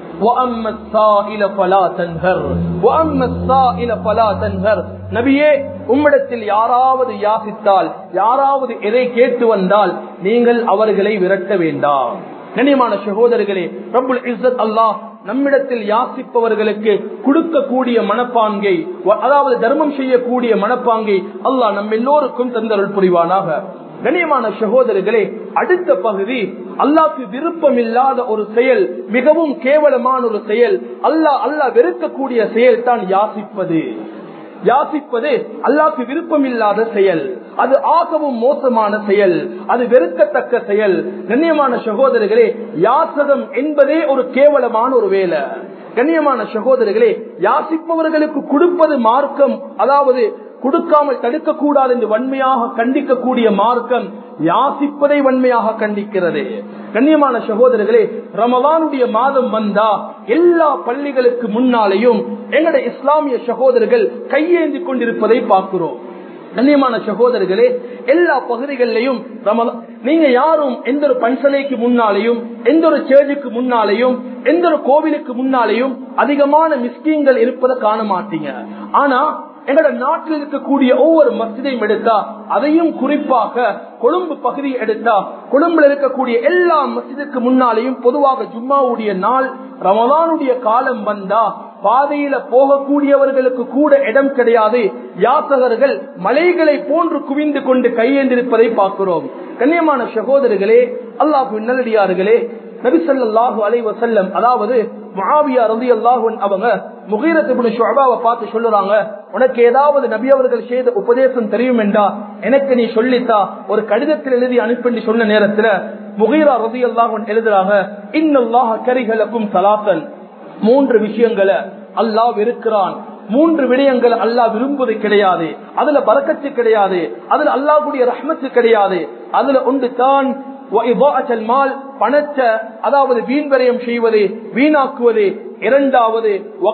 நபியே, உம்மிடத்தில் யாராவது யாசித்தால் யாராவது எதை கேட்டு வந்தால் நீங்கள் அவர்களை விரட்ட வேண்டாம். கண்ணியமான சகோதரர்களே, ரப்புல் இஸ்ஸத் அல்லாஹ் நம்மிடத்தில் யாசிப்பவர்களுக்கு கொடுக்கக்கூடிய மனப்பாங்கை, அதாவது தர்மம் செய்யக்கூடிய மனப்பாங்கை அல்லாஹ் நம்ம எல்லோருக்கும் தந்தருள் புரிவானாக. கண்ணியமான சகோதரர்களே, அடுத்த பகுதி அல்லாஹ்க்கு விருப்பம் இல்லாத ஒரு செயல், மிகவும் கேவலமான ஒரு செயல், அல்லாஹ் அல்லாஹ் வெறுக்கக்கூடிய செயல் தான் யாசிப்பது. யாசிப்பது அல்லாஹ்க்கு விருப்பம் இல்லாத செயல், அது ஆகவும் மோசமான செயல், அது வெறுக்கத்தக்க செயல். கண்ணியமான சகோதரர்களே, யாசகம் என்பதே ஒரு கேவலமான ஒரு வேலை. கண்ணியமான சகோதரர்களே, யாசிப்பவர்களுக்கு கொடுப்பது மார்க்கம், அதாவது கொடுக்காமல் தடுக்க கூடாது என்று வன்மையாக கண்டிக்கக்கூடிய மார்க்கம் யாசிப்பதை வன்மையாக கண்டிக்கிறது. கண்ணியமான சகோதரர்களே, ரமலானுடைய மாதம் வந்தா எல்லா பள்ளிகளுக்கு முன்னாலேயும் எங்களுடைய இஸ்லாமிய சகோதரர்கள் கையேந்தி கொண்டிருப்பதை பார்க்கிறோம். கண்ணியமான சகோதரர்களே, எல்லா பகுதிகளிலையும் ரமலான், நீங்க யாரும் எந்த ஒரு பன்சலைக்கு முன்னாலேயும் எந்த ஒரு சேர்ஜுக்கு முன்னாலேயும் எந்த ஒரு கோவிலுக்கு முன்னாலேயும் அதிகமான மிஸ்கீன்கள் இருப்பதை காண மாட்டீங்க. ஆனா எங்களோட நாட்டில் இருக்கக்கூடிய ஒவ்வொரு மஸ்ஜிதையும் எடுத்தா, அதையும் குறிப்பாக கொழும்பு பகுதியை எடுத்தா, கொழும்புல இருக்கக்கூடிய எல்லா மஸ்ஜிதுக்கு முன்னாலேயும் பொதுவாக ஜும்மாவுடைய நாள் ரமலானுடைய காலம் வந்தா பாதையில போகக்கூடியவர்களுக்கு கூட இடம் கிடையாது. யாசகர்கள் மலைகளை போன்று குவிந்து கொண்டு கையேந்திருப்பதை பார்க்கிறோம். கண்ணியமான சகோதரர்களே, அல்லாஹ்வின் நல்லடியார்களே, நபி ஸல்லல்லாஹு அலைஹி வஸல்லம், அதாவது முஆவியா ரலியல்லாஹு அன்ஹு அவங்க முகீரத் இப்னு ஷுஅபாவை பார்த்து சொல்றாங்க, உனக்கு ஏதாவது நபி அவர்கள் செய்த உபதேசம் தெரியும் என்றா எனக்கு நீ சொல்லித்தா, ஒரு கடிதத்தில் எழுதி அனுப்பி சொன்ன நேரத்துல முகீரா ரலியல்லாஹு அன்ஹு எழுதுறாங்க, இன்னல்லாஹ கரிஹ லக்கும் ஸலாத்தன், மூன்று விஷயங்களை அல்லாஹ் வெறுக்கிறான், மூன்று விடயங்கள் அல்லாஹ் விரும்புவது கிடையாது, அதுல பரக்கத்து கிடையாது, அதுல அல்லாஹ்வுடைய ரஹ்மத்து கிடையாது. அதுல ஒன்று தான் பணத்தை, அதாவது வீண்வரையம் செய்வது, வீணாக்குவது. இரண்டாவது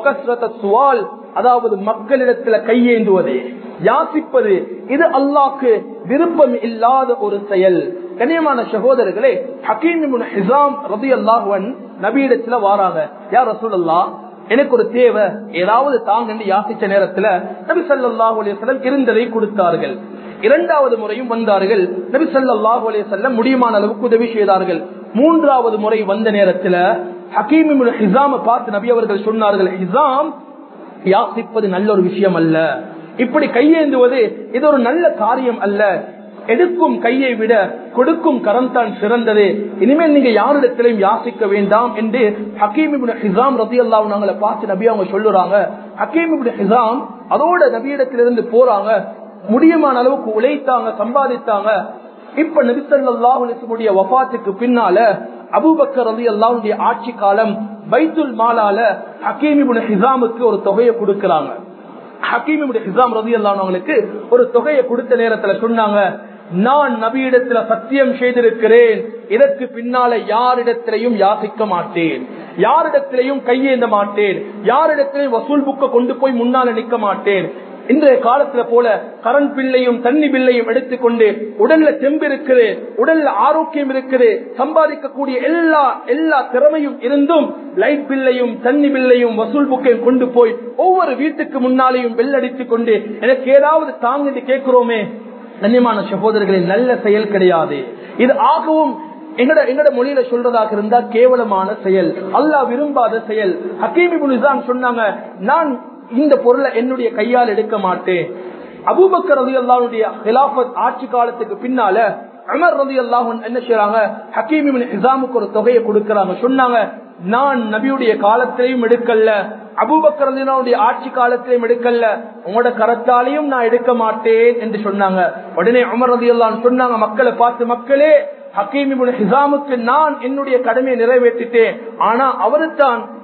சுவால், அதாவது மக்களிடத்துல கையேந்துவது, யாசிப்பது. இது அல்லாஹ்க்கு விருப்பம் இல்லாத ஒரு செயல். கண்ணியமான சகோதரர்களே, ஹக்கீம் இப்னு ஹிஸாம் ரலியல்லாஹு அன்ஹு நபியிடத்துல வாராங்க, யா ரசூலல்லாஹ், எனக்கு ஒரு தேவை, ஏதாவது தாங்க யாசிச்ச நேரத்துல நபி ஸல்லல்லாஹு அலைஹி வஸல்லம் இருந்ததை கொடுத்தார்கள். இரண்டாவது முறையும் வந்தார்கள், நபி ஸல்லல்லாஹு அலைஹி வஸல்லம் முடியுமான அளவுக்கு உதவி செய்தார்கள். மூன்றாவது முறை வந்த நேரத்துல ஹக்கீம் இப்னு ஹிஸாம் பார்த்து நபி அவர்கள் சொன்னார்கள், ஹிஸாம், யாசிப்பது நல்ல ஒரு விஷயம் அல்ல, இப்படி கையேந்துவது இது ஒரு நல்ல காரியம் அல்ல, எடுக்கும் கையை விட கொடுக்கும் கரம் தான் சிறந்தது, இனிமேல் நீங்க யாரிடத்திலையும் யாசிக்க வேண்டாம் என்று ஹக்கீம் இப்னு ஹிஸாம் ரலியல்லாஹு அன்ஹு அவங்களை பார்த்து நபி அவங்க சொல்லுறாங்க. ஹக்கீம் இப்னு ஹிஸாம் அதோட நபியிடத்திலிருந்து போறாங்க, முடியுமான அளவுக்கு உழைத்தாங்க, சம்பாதித்தாங்க. இப்ப நபி ஸல்லல்லாஹு அலைஹி வஸல்லம் வஃபாத்துக்கு பின்னால அபூபக்கர் ரலியல்லாஹு அன்ஹு ஆட்சி காலம், பைத்துல் மாலால ஹக்கீம் இப்னு ஹிஸாமுக்கு ஒரு தொகையை கொடுக்கறாங்க. ஹக்கீம் இப்னு ஹிஸாம் ரலியல்லாஹு அன்ஹு அவங்களுக்கு ஒரு தொகையை கொடுத்த நேரத்துல சொன்னாங்க, நான் நபியிடத்துல சத்தியம் செய்திருக்கிறேன், இதற்கு பின்னால யாரிடத்திலையும் யாசிக்க மாட்டேன், யாரிடத்திலையும் கையேந்த மாட்டேன், யாரிடத்திலையும் வசூல் புக்க கொண்டு போய் முன்னால நிக்க மாட்டேன். இன்றைய காலத்துல போல கரண்ட் பில்லையும் தண்ணி பில்லையும் எடுத்துக்கொண்டு உடல்ல தெம்பு இருக்குது, உடல்ல ஆரோக்கியம் இருக்குது, சம்பாதிக்கக்கூடிய எல்லா எல்லா திறமையும் இருந்தும் லைட் பில்லையும் தண்ணி பில்லையும் வசூல் புக்கையும் கொண்டு போய் ஒவ்வொரு வீட்டுக்கு முன்னாலேயும் பெல் அடித்துக் கொண்டு எனக்கு ஏதாவது தாங்க கேட்கிறோமே. கண்ணியமான சகோதரர்களின் நல்ல செயல் கிடையாது இது. ஆகவும் எங்கட எங்கட மொழியில சொல்றதாக இருந்தா கேவலமான செயல், அல்லாஹ் விரும்பாத செயல். ஹக்கீம் இப்னு ஹிஸாம் சொன்னாங்க, நான் இந்த பொருளை என்னுடைய கையால் எடுக்க மாட்டேன். அபூபக்கர் ரலியல்லாஹு அன்ஹு கிலாஃபத் ஆட்சி காலத்துக்கு பின்னால உமர் ரலியல்லாஹு அன்ஹு என்ன செய்றாங்க, ஹக்கீம் இப்னு ஹிஸாமுக்கு ஒரு தொகையை கொடுக்கறாங்க. சொன்னாங்க, நான் நபியுடைய காலத்திலையும் எடுக்கல, அபூபக்கர் ரலியல்லாஹு அன்ஹு ஆட்சி காலத்திலையும் எடுக்கல, உங்களோட கரத்தாலையும் நான் எடுக்க மாட்டேன் என்று சொன்னாங்க. உடனே உமர் ரலியல்லாஹு அன்ஹு சொன்னாங்க, மக்களை பார்த்து, மக்களே, ஹக்கீம் இப்னு ஹிஸாமுக்கு நான் என்னுடைய கடமையை நிறைவேற்றிட்டேன், ஆனா அவரு தான்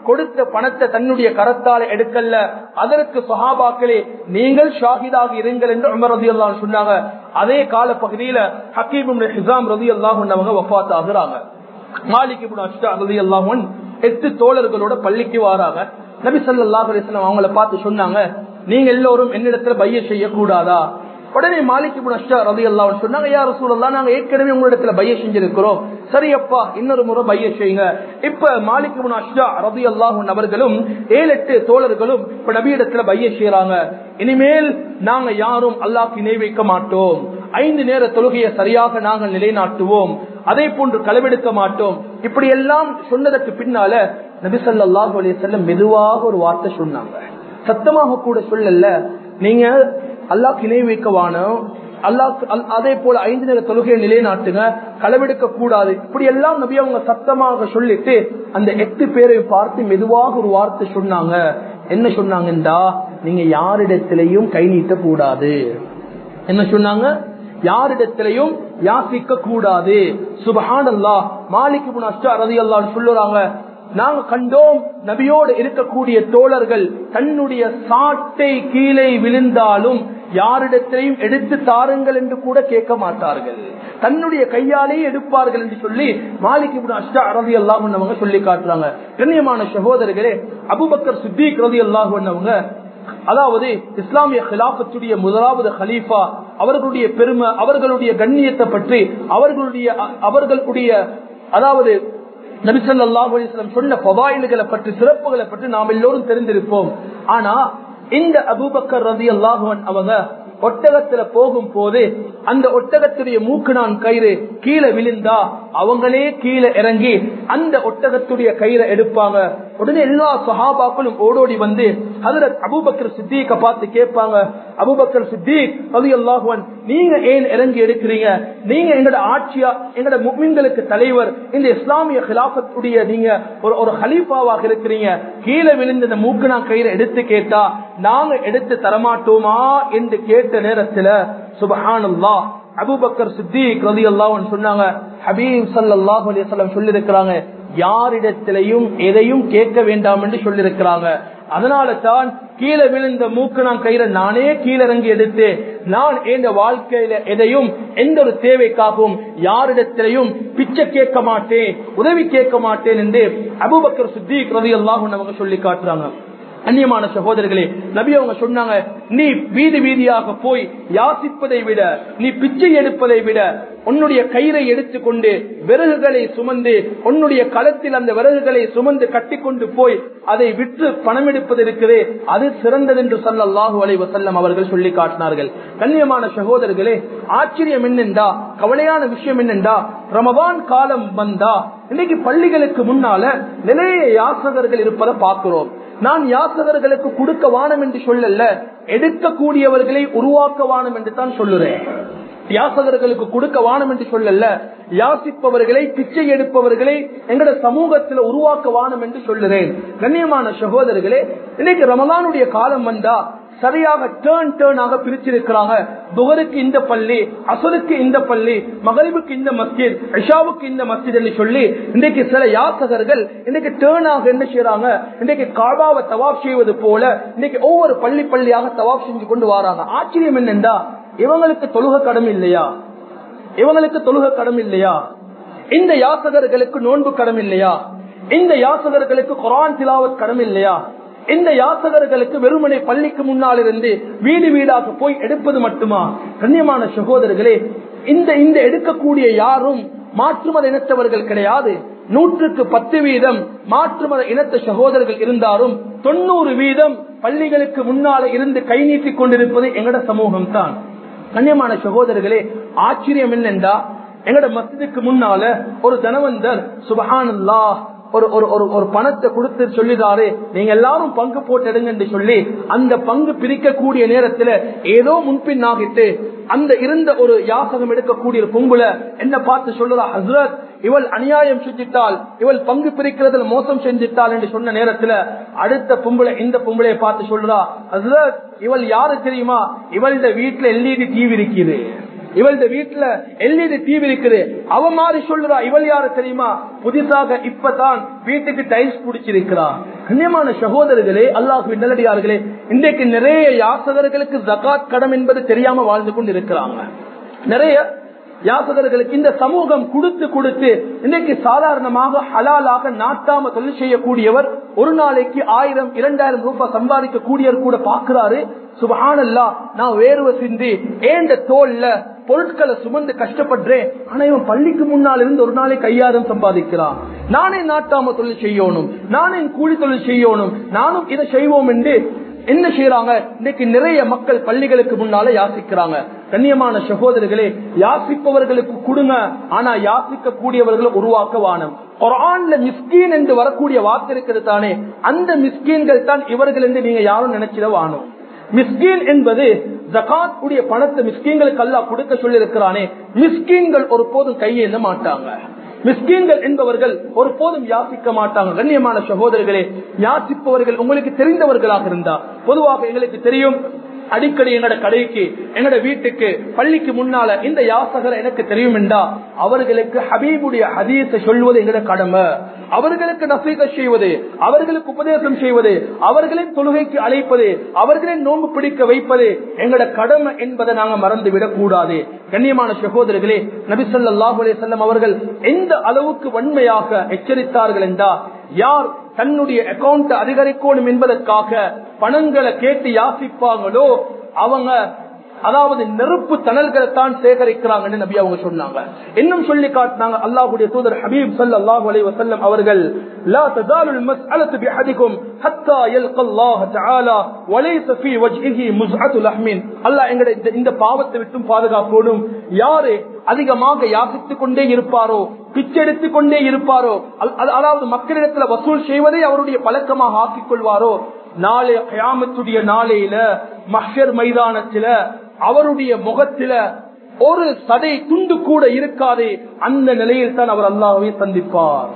கொடுத்த பணத்தை தன்னுடைய கரத்தால் எடுக்கல. அதற்கு சஹாபாக்களே நீங்கள் ஷாஹிதாக இருங்கள் என்று உமர் ரலியல்லாஹு அன்ஹு சொன்னாங்க. அதே கால பகுதியில ஹக்கீம் இப்னு ஹிஸாம் ரலியல்லாஹு அன்ஹு அவங்க வஃபாத் ஆகுறாங்க. மாலிக் இப்னு அஷ்தா ரலியல்லாஹு அன்ஹு எட்டு தோழர்களோட பள்ளிக்கு வராங்க. நபி ஸல்லல்லாஹு அலைஹி வஸல்லம் அவங்கள பார்த்து சொன்னாங்க, நீங்க எல்லோரும் என்னிடத்துல பைய செய்ய கூடாதா? உடனே மாலிக் இப்னு அஷ்தா ரலியல்லாஹு அன்ஹு சொன்னாங்க, யா ரசூலல்லாஹ் நாங்க ஏற்கனவே உங்களிடத்துல பைய செஞ்சிருக்கிறோம், சரியப்பா இன்னொரு முறை பைய செய்யுங்க. இப்ப மாலிக் இப்னு அஷ்தா ரலியல்லாஹு அன்ஹு அவர்களும் ஏழு எட்டு தோழர்களும் இப்ப நபியிடத்துல பைய செய்யறாங்க. இனிமேல் நாங்க யாரும் அல்லாஹ்க்கு இணை வைக்க மாட்டோம், ஐந்து நேர தொழுகையை சரியாக நாங்கள் நிலைநாட்டுவோம், அதே போன்று களவெடுக்க மாட்டோம். இப்படி எல்லாம் சொன்னதற்கு பின்னால நபி ஸல்லல்லாஹு அலைஹி வஸல்லம் மெதுவாக ஒரு வார்த்தை சொன்னாங்க, சத்தமாக கூட சொல்லல, நீங்க அல்லாஹ்க்கு இணை வைக்கவானோ, அல்லாஹ் அதே போல ஐந்து நேர தொழுகையை நிலைநாட்டுங்க, களவெடுக்க கூடாது. இப்படி எல்லாம் நபி அவங்க சத்தமாக சொல்லிட்டு அந்த எட்டு பேரை பார்த்து மெதுவாக ஒரு வார்த்தை சொன்னாங்க. என்ன சொன்னாங்கன்றா, நீங்க யாரிடத்திலையும் கை நீட்ட கூடாது. என்ன சொன்னாங்க? யாரிடத்திலையும் யாசிக்க கூடாது. சுப்ஹானல்லாஹ். மாலிக் இப்னு அஷ்தா ரலியல்லாஹு அன்ஹு சொல்றாங்க, நாங்க கண்டோம் நபியோடு இருக்கக்கூடிய தோழர்கள் தன்னுடைய சாட்டை கீழே விழுந்தாலும் யாரிடத்திலையும் எடுத்து தாருங்கள் என்று கூட கேட்க மாட்டார்கள், தன்னுடைய கையாலேயே எடுப்பார்கள் என்று சொல்லி மாலிக் இப்னு அஷ்தா ரலியல்லாஹு அன்ஹு அவங்க சொல்லி காட்டுறாங்க. கண்ணியமான சகோதரர்களே, அபூபக்கர் சித்திக் ரலியல்லாஹு அன்ஹு அவங்க, அதாவது இஸ்லாமிய கிலாபத்துடைய முதலாவது ஹலீஃபா, அவர்களுடைய பெருமை, அவர்களுடைய கண்ணியத்தை பற்றி, அவர்களுடைய அவர்களுடைய அதாவது நபி ஸல்லல்லாஹு அலைஹி வஸல்லம் சொன்ன ஃபதாயில்களை பற்றி, சிறப்புகளை பற்றி நாம் எல்லோரும் தெரிந்திருப்போம். ஆனா இந்த அபூபக்கர் ரலியல்லாஹு அன்ஹு அவங்க ஒட்டகத்துல போகும் போது அந்த ஒட்டகத்துடைய மூக்கு நான் கயிறு கீழே விழுந்தா அவங்களே கீழே இறங்கி அந்த ஒட்டகத்துடைய கயிறை எடுப்பாங்க. உடனே எல்லா சஹாபாக்களும் ஓடோடி வந்து ஹஜ்ரத் அபூபக்கர் சித்திக்க பார்த்து கேட்பாங்க, அபூபக்கர் சித்திக் ரலியல்லாஹு அன்ஹு நீங்க ஏன் இறங்கி எடுக்கிறீங்க? நீங்க எங்கட ஆட்சியா, எங்கட முஃமின்களுக்கு தலைவர், இந்த இஸ்லாமிய கிலாஃபத்துடைய நீங்க ஒரு ஒரு ஹலீஃபாவாக இருக்கிறீங்க, கீழே விழுந்த இந்த மூக்கு நான் கயிறை எடுத்து கேட்டா நாங்க எடுத்து தரமாட்டோமா என்று கேட்ட நேரத்துல சுப்ஹானல்லாஹ் அபூபக்கர் சித்திக் ரலியல்லாஹு அன்ஹு சொன்னாங்க, ஹபீப் ஸல்லல்லாஹு அலைஹி வஸல்லம் சொல்லி இருக்கிறாங்க, யாரிடத்திலையும் எதையும் கேட்க வேண்டாம் என்று சொல்லியிருக்கிறாங்க. அதனால தான் கீழே விழுந்த மூக்கு நான் கயிறை நானே கீழிறங்கி எடுத்து நான் என் வாழ்க்கையில எதையும் எந்த ஒரு தேவைக்காகவும் யாரிடத்திலையும் பிச்சை கேட்க மாட்டேன், உதவி கேட்க மாட்டேன் என்று அபூபக்கர் சித்திக் ரலியல்லாஹு அன்ஹு அவங்க சொல்லி காட்டுறாங்க. அந்நியமான சகோதரர்களே, நபி அவங்க சொன்னாங்க, நீ வீதி வீதியாக போய் யாசிப்பதை விட, நீ பிச்சை எடுப்பதை விட உன்னுடைய கயிறை எடுத்துக்கொண்டு விறகுகளை சுமந்து உன்னுடைய களத்தில் அந்த விறகுகளை சுமந்து கட்டிக்கொண்டு போய் அதை விற்று பணம் எடுப்பது இருக்கிறதே அது சிறந்தது என்று ஸல்லல்லாஹு அலைஹி வஸல்லம் அவர்கள் சொல்லி காட்டினார்கள். கண்ணியமான சகோதரர்களே, ஆச்சரியம் என்னென்றா, கவலையான விஷயம் என்னென்றா, ரமதான் காலம் வந்தா இன்னைக்கு பள்ளிகளுக்கு முன்னால நிறைய யாசகர்கள் இருப்பதை பார்க்கிறோம். நான் யாசகர்களுக்கு கொடுக்க வானம் என்று சொல்லல, எடுக்கக்கூடியவர்களை உருவாக்க வானம் என்று தான் சொல்லுறேன். யாசகர்களுக்கு கொடுக்க வானம் என்று சொல்லல, யாசிப்பவர்களை, பிச்சை எடுப்பவர்களை எங்கட சமூகத்தில் உருவாக்க வானம் என்று சொல்லுறேன். கண்ணியமான சகோதரர்களே, இன்னைக்கு ரமலானுடைய காலம் வந்தா சரியாக டேர்ன் டேர்ன் ஆக பிரிச்சிருக்கிறாங்க. துஹருக்கு இந்த பள்ளி, அசருக்கு இந்த பள்ளி, மகரிபுக்கு இந்த மஸ்ஜித், இஷாவுக்கு இந்த மஸ்ஜித் என்று சொல்லி இன்றைக்கு சில யாசகர்கள் இன்னைக்கு டேர்ன் ஆக என்ன செய்யறாங்க, இன்னைக்கு காபாவை தவாப் செய்வது போல இன்னைக்கு ஒவ்வொரு பள்ளி பள்ளியாக தவாப் செஞ்சு கொண்டு வராங்க. ஆச்சரியம் என்னென்றா, இவங்களுக்கு தொழுக கடமை இல்லையா? இவங்களுக்கு தொழுக கடமை இல்லையா? இந்த யாசகர்களுக்கு நோன்பு கடமை இல்லையா? இந்த யாசகர்களுக்கு குர்ஆன் திலாவத் கடமை இல்லையா? இந்த யாசகர்களுக்கு வெறுமனை பள்ளிக்கு முன்னால் இருந்து வீடு வீடாக போய் எடுப்பது மட்டுமா? கண்ணியமான சகோதரர்களே, இந்த இந்த எடுக்கக்கூடிய யாரும் மாற்று மத இனத்தவர்கள் கிடையாது. நூற்றுக்கு பத்து வீதம் மாற்று மத இனத்த சகோதரர்கள் இருந்தாலும் தொண்ணூறு வீதம் பள்ளிகளுக்கு முன்னால இருந்து கை நீட்டிக் கொண்டிருப்பது எங்கட சமூகம் தான். கண்ணியமான சகோதரர்களே, ஆச்சரியம் என்னென்றா, எங்கட மஸ்ஜிதுக்கு முன்னால ஒரு தனவந்தர் சுப்ஹானல்லாஹ் ஒரு ஒரு பணத்தை கொடுத்து சொல்லிதாரு, நீங்க எல்லாரும் பங்கு போட்டு எடுங்க என்று சொல்லி அந்த பங்கு பிரிக்கக்கூடிய நேரத்துல ஏதோ முன்பின் ஆகிட்டு அந்த இருந்த ஒரு யாசகம் எடுக்கக்கூடிய ஒரு பொம்புல என்ன பார்த்து சொல்றா, ஹஸ்ரத் இவள் அநியாயம் செஞ்சிட்டால், இவள் பங்கு பிரிக்கிறதுல மோசம் செஞ்சிட்டாள் என்று சொன்ன நேரத்துல அடுத்த பொம்புல இந்த பொம்பளைய பார்த்து சொல்றா, ஹஸ்ரத் இவள் யாரு தெரியுமா? இவள்ட வீட்டுல எல்இடி டிவி இருக்குது, இவளது வீட்டுல எல்இடி டிவி இருக்குது. அவ மாதிரி சொல்லுறா, இவள் யாரு தெரியுமா? புதிதாக இப்பதான் வீட்டுக்கு டைல்ஸ் பிடிச்சிருக்கிறா. கண்ணியமான சகோதரர்களே, அல்லாஹ்வின் நல்லடியார்களே, இன்றைக்கு நிறைய யாசகர்களுக்கு ஜகாத் கடன் என்பது தெரியாம வாழ்ந்து கொண்டு இருக்கிறாங்க. நிறைய யாசகர்களுக்கு இந்த சமூகம் கொடுத்து கொடுத்து இன்னைக்கு சாதாரணமாக ஹலாலாக நாட்டாம தொழில் செய்யக்கூடியவர் ஒரு நாளைக்கு ஆயிரம் இரண்டாயிரம் ரூபாய் சம்பாதிக்க கூடியவர் கூட பாக்குறாரு. சுப்ஹானல்லாஹ், நான் வேர்வை சிந்தி ஏண்ட தோல்ல பொருட்களை சுமந்து கஷ்டப்படுறேன், ஆனா இவன் பள்ளிக்கு முன்னால் இருந்து ஒரு நாளை கையாயிரம் சம்பாதிக்கிறான். நானே நாட்டாம தொழில் செய்யணும், நானே கூலி தொழில் செய்யணும், நானும் இதை செய்வோம் என்று என்ன செய்யறாங்க? இன்னைக்கு நிறைய மக்கள் பள்ளிகளுக்கு முன்னால யாசிக்கிறாங்க. கண்ணியமான சகோதரர்களே, யாசிப்பவர்களுக்கு கொடுங்க, ஆனா யாசிக்க கூடியவர்களை உருவாக்க வானம். குர்ஆன்ல மிஸ்கீன் என்று வரக்கூடிய வார்த்தை இருக்கிறது தானே, அந்த மிஸ்கீன்கள் தான் இவர்கள் என்று நீங்க யாரும் நினைச்சிட வானம். மிஸ்கீன் என்பது ஜகாத் உடைய பணத்தை மிஸ்கீன்களுக்கு அல்லாஹ் கொடுக்க சொல்லி இருக்கிறானே, மிஸ்கீன்கள் ஒரு போதும் கையேந்த மாட்டாங்க. மிஸ்கீன்கள் என்பவர்கள் ஒரு போதும் யாசிக்க மாட்டாங்க. கண்ணியமான சகோதரர்களே, யாசிப்பவர்கள் உங்களுக்கு தெரிந்தவர்களாக இருந்தா, பொதுவாக எங்களுக்கு தெரியும், அடிக்கடி எங்கட கடைக்கு எங்கட வீட்டுக்கு பள்ளிக்கு முன்னால இந்த யாசகர் எனக்கு தெரியும் என்றா அவர்களுக்கு ஹபீபுடைய ஹதீஸை சொல்வது எங்கட கடமை. அவர்களுக்கு நசீகத் செய்வது, அவர்களுக்கு உபதேசம் செய்வது, அவர்களின் தொழுகைக்கு அழைப்பது, அவர்களின் நோன்பு பிடிக்க வைப்பது எங்கட கடமை என்பதை நாங்க மறந்து விடக் கூடாது. கண்ணியமான சகோதரர்களே, நபி ஸல்லல்லாஹு அலைஹி வஸல்லம் அவர்கள் எந்த அளவுக்கு வன்மையாக எச்சரித்தார்கள் என்றா, யார் தன்னுடைய அக்கௌண்ட் அதிகரிக்கணும் என்பதற்காக பணங்களை கேட்டு யாசிப்பாங்களோ அவங்க அதாவது நெருப்பு தணல்களை தான் சேகரிக்கிறாங்கன்னு நபி அவங்க சொன்னாங்க. இன்னும் சொல்லி காட்டினாங்க அல்லாஹ்வுடைய தூதர் ஹபீப் ஸல்லல்லாஹு அலைஹி வஸல்லம் அவர்கள், லா தஸாலுல் மஸ்அலத்து பிஹதிக்கும் ஹத்தா யல்கல்லாஹு தஆலா வலைஸ ஃபீ வஜ்ஹிஹி முஸ்அத்து லஹ்மின். அல்லாஹ் எங்களை இந்த பாவத்தை விட்டு பாதுகாக்கணும். யாரு அதிகமாக யாசித்துக் கொண்டே இருப்பாரோ, பிச்செடுத்துக் கொண்டே இருப்பாரோ, அதாவது மக்களிடத்துல வசூல் செய்வதை அவருடைய பழக்கமாக ஆக்கிக் கொள்வாரோ, நாளை கியாமத்துடைய நாளையில மஹ்ஷர் மைதானத்தில அவருடைய முகத்தில ஒரு சதை துண்டு கூட இருக்காது. அந்த நிலையில் தான் அவர் அல்லாஹ்வை சந்திப்பார்.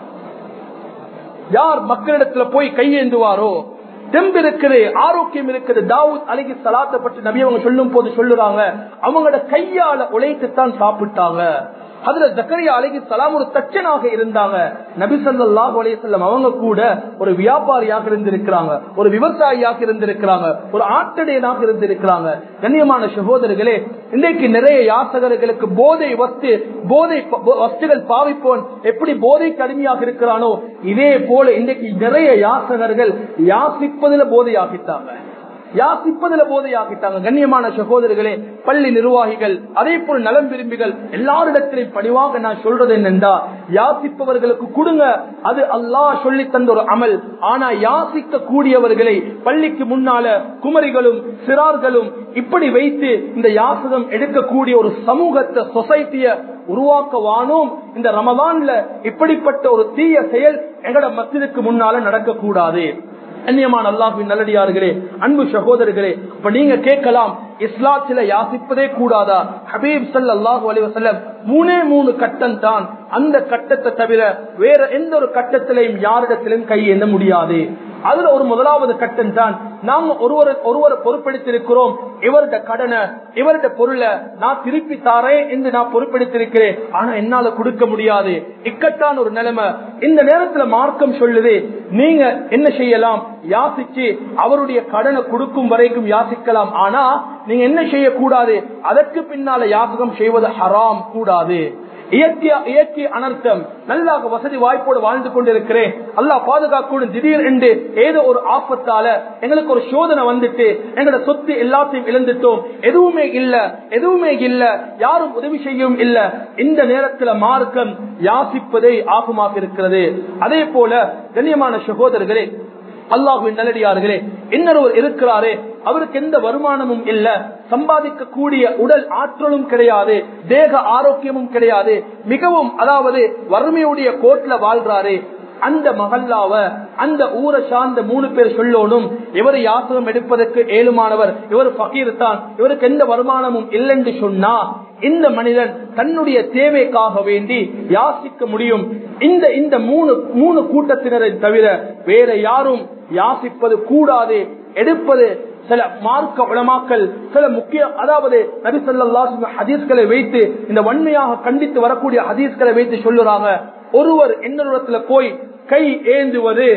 யார் மக்களிடத்துல போய் கையேந்துவாரோ, தெம்பு இருக்குது, ஆரோக்கியம் இருக்குது. தாவூத் அலைஹி ஸலாத்தை பற்றி நபி அவங்க சொல்லும் போது சொல்லுறாங்க, அவங்களோட கையால உழைத்துத்தான் சாப்பிட்டாங்க. ஹஜ்ரத் ஜக்கரியா அலைஹிஸ்ஸலாம் ஒரு தச்சனாக இருந்தாங்க. நபி ஸல்லல்லாஹு அலைஹி வஸல்லம் அவங்க கூட ஒரு வியாபாரியாக இருந்திருக்கிறாங்க, ஒரு விவசாயியாக இருந்திருக்கிறாங்க, ஒரு ஆட்டடையனாக இருந்திருக்கிறாங்க. கண்ணியமான சகோதரர்களே, இன்றைக்கு நிறைய யாசகர்களுக்கு போதை வஸ்து போதை வஸ்துகள் பாவிப்போன் எப்படி போதைக்கு அடிமையாக இருக்கிறானோ, இதே போல இன்றைக்கு நிறைய யாசகர்கள் யாசிப்பதில் போதையாகிட்டாங்க, யாசிப்பதில் போதையாகிட்டாங்க. கண்ணியமான சகோதரர்களே, பள்ளி நிர்வாகிகள் அதே போல் நலம் விரும்பிகள் எல்லாரிடத்திலும் பணிவாக நான் சொல்றது என்னென்றா, யாசிப்பவர்களுக்கு கொடுங்க, அது அல்லாஹ் சொல்லி தந்த ஒரு அமல். ஆனா யாசிக்க கூடியவர்களை பள்ளிக்கு முன்னால குமரிகளும் சிறார்களும் இப்படி வைத்து இந்த யாசகம் எடுக்கக்கூடிய ஒரு சமூகத்தை, சொசைட்டிய உருவாக்கவானோம். இந்த ரமதான்ல இப்படிப்பட்ட ஒரு தீய செயல் எங்கட மஸ்ஜிதுக்கு முன்னால நடக்க கூடாது. அந்நியமான அல்லாஹ்வின் நல்லடியார்களே, அன்பு சகோதரர்களே, இப்ப நீங்க கேட்கலாம், இஸ்லாத்தில யாசிப்பதே கூடாதா? ஹபீப் ஸல்லல்லாஹு அலைஹி வஸல்லம் மூணே மூணு கட்டம் தான், அந்த கட்டத்தை தவிர வேற எந்த ஒரு கட்டத்திலையும் யாரிடத்திலும் கையேந்த முடியாது. அதுல ஒரு முதலாவது கட்டம் தான், நாம ஒருவரை ஒருவரை பொறுப்பெடுத்திருக்கிறோம், இவருடைய கடனை இவருடைய பொருளை நான் திருப்பி தாரேன் என்று நான் பொறுப்பெடுத்திருக்கிறேன், ஆனா என்னால கொடுக்க முடியாது, இக்கட்டான ஒரு நிலைமை. இந்த நேரத்துல மார்க்கம் சொல்லுது, நீங்க என்ன செய்யலாம்? யாசிச்சு அவருடைய கடனை கொடுக்கும் வரைக்கும் யாசிக்கலாம். ஆனா நீங்க என்ன செய்யக்கூடாது? அதற்கு பின்னால யாசகம் செய்வது ஹராம், கூடாது. இயற்கை இயற்கை அனர்த்தம், நல்லாக வசதி வாய்ப்போடு வாழ்ந்து கொண்டிருக்கிறேன், அல்லாஹ் பாதுகாக்கணும், திடீர் என்று ஏதோ ஒரு ஆபத்தால எங்களுக்கு ஒரு சோதனை வந்துட்டு எங்களோட சொத்து எல்லாத்தையும் இழந்துட்டோம், எதுவுமே இல்ல எதுவுமே இல்ல யாரும் உதவி செய்யவும் இல்ல. இந்த நேரத்தில் மார்க்கம் யாசிப்பதை ஆகுமாக இருக்கிறது. அதே போல கண்ணியமான சகோதரர்களே, அல்லாஹ்வின் நல்லடியார்களே, இன்னொருவர் இருக்கிறாரே, அவருக்கு எந்த வருமானமும் இல்ல, சம்பாதிக்க கூடிய உடல் ஆற்றலும் கிடையாது, தேக ஆரோக்கியமும் கிடையாது, மிகவும் அதாவது வறுமையுடைய கோட்ல வாழ்றாரு. அந்த மஹல்லாவ அந்த ஊரை சார்ந்த மூணு பேர் சொல்லணும், இவர் யாசகம் எடுப்பதற்கு ஏழுமானவர், இவர் ஃபகீர் தான், இவருக்கு எந்த வருமானமும் இல்லைன்னு சொன்னா இந்த மனிதன் தன்னுடைய தேவைக்காக வேண்டி யாசிக்க முடியும். இந்த இந்த மூணு மூணு கூட்டத்தினரை தவிர வேற யாரும் யாசிப்பது கூடாது. எடுப்பது சில மார்க்க உலமாக்கள் சில முக்கிய அதாவது நபி ஸல்லல்லாஹு அலைஹி வஸல்லம் ஹதீஸ்களை வைத்து இந்த வன்மையாக கண்டித்து வரக்கூடிய ஹதீஸ்களை வைத்து சொல்லுறாங்க, ஒருவர் இன்னொருவத்துல போய் கை ஏந்துவது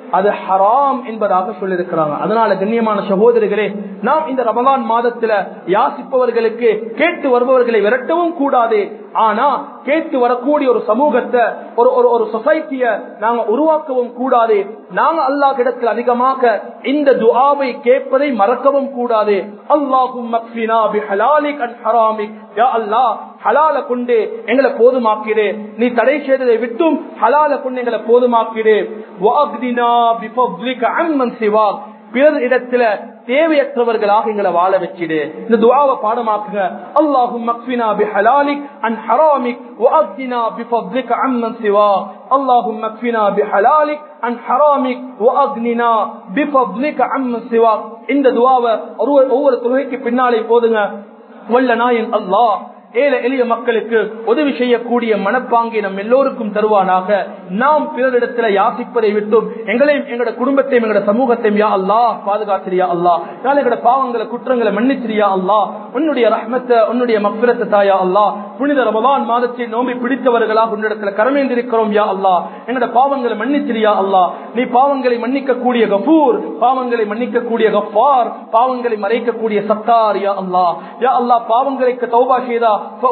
அது ஹராம் என்பதாக சொல்லியிருக்கிறாங்க. அதனால கண்ணியமான சகோதரிகளே, நாம் இந்த ரமலான் மாதத்துல யாசிப்பவர்களுக்கு கேட்டு வருபவர்களை விரட்டவும் கூடாது. ஆனா கேட்டு வரக்கூடிய ஒரு சமூகத்தை, ஒரு ஒரு சொசைட்டிய நாங்க உருவாக்கவும் கூடாது. நாங்க அல்லாஹ் இடத்தில் அதிகமாக இந்த துஆவை கேட்பதை மறக்கவும் கூடாது. அல்லாஹும்ம க்ஃபினா பிஹலாலிக் அன் ஹராமிக், யா அல்லாஹ் ஹலால கொண்டு எங்களை போதுமாக்கிடு, நீ தடை செய்ததை விட்டும் ஹலால கொண்டு எங்களை போதுமாக்கிடு. வஅக்தினா பிஃபத்லிக அம்மன் சிவாக், பிறர் இடத்துல தேவையற்றவர்களாக எங்களை வாழ வச்சிடு. இந்த துஆவை பாடமாக்குங்க. அல்லாஹும்ம க்ஃபினா பிஹலாலிக் அன் ஹராமிக் வஅக்தினா பிஃபத்லிக அம்மன் சிவாக். அல்லாஹும்ம க்ஃபினா பிஹலாலிக் அன் ஹராமிக் வஅக்னினா பிஃபத்லிக அம்மன் சிவாக். இந்த துஆவை ஒவ்வொரு தொழுகைக்கு பின்னாலே போதுங்க. வல்ல நாயன் அல்லாஹ் ஏழை எளிய மக்களுக்கு உதவி செய்யக்கூடிய மனப்பாங்கை நம் எல்லோருக்கும் தருவானாக. நாம் பிறரிடத்துல யாசிப்பதை விட்டும் எங்களையும் எங்களோட குடும்பத்தையும் எங்களோட சமூகத்தையும் யா அல்லாஹ் பாதுகாத்திரியா அல்லாஹ். எங்களோட பாவங்களை குற்றங்களை மன்னிச்சிரியா அல்லாஹ். உன்னுடைய ரஹ்மத்தை உன்னுடைய மக்ஃபிரத்தை தாயா அல்லாஹ். புனித ரமலான் மாதத்தை நோம்பி பிடித்தவர்களாக உன்னிடத்துல கரமேந்திருக்கிறோம் யா அல்லாஹ். எங்களோட பாவங்களை மன்னிச்சிரியா அல்லாஹ். நீ பாவங்களை மன்னிக்க கூடிய கஃபூர், பாவங்களை மன்னிக்க கூடிய கஃபார், பாவங்களை மறைக்கக்கூடிய சத்தார் யா அல்லாஹ். யா அல்லாஹ் பாவங்களுக்கு தௌபா செய்தா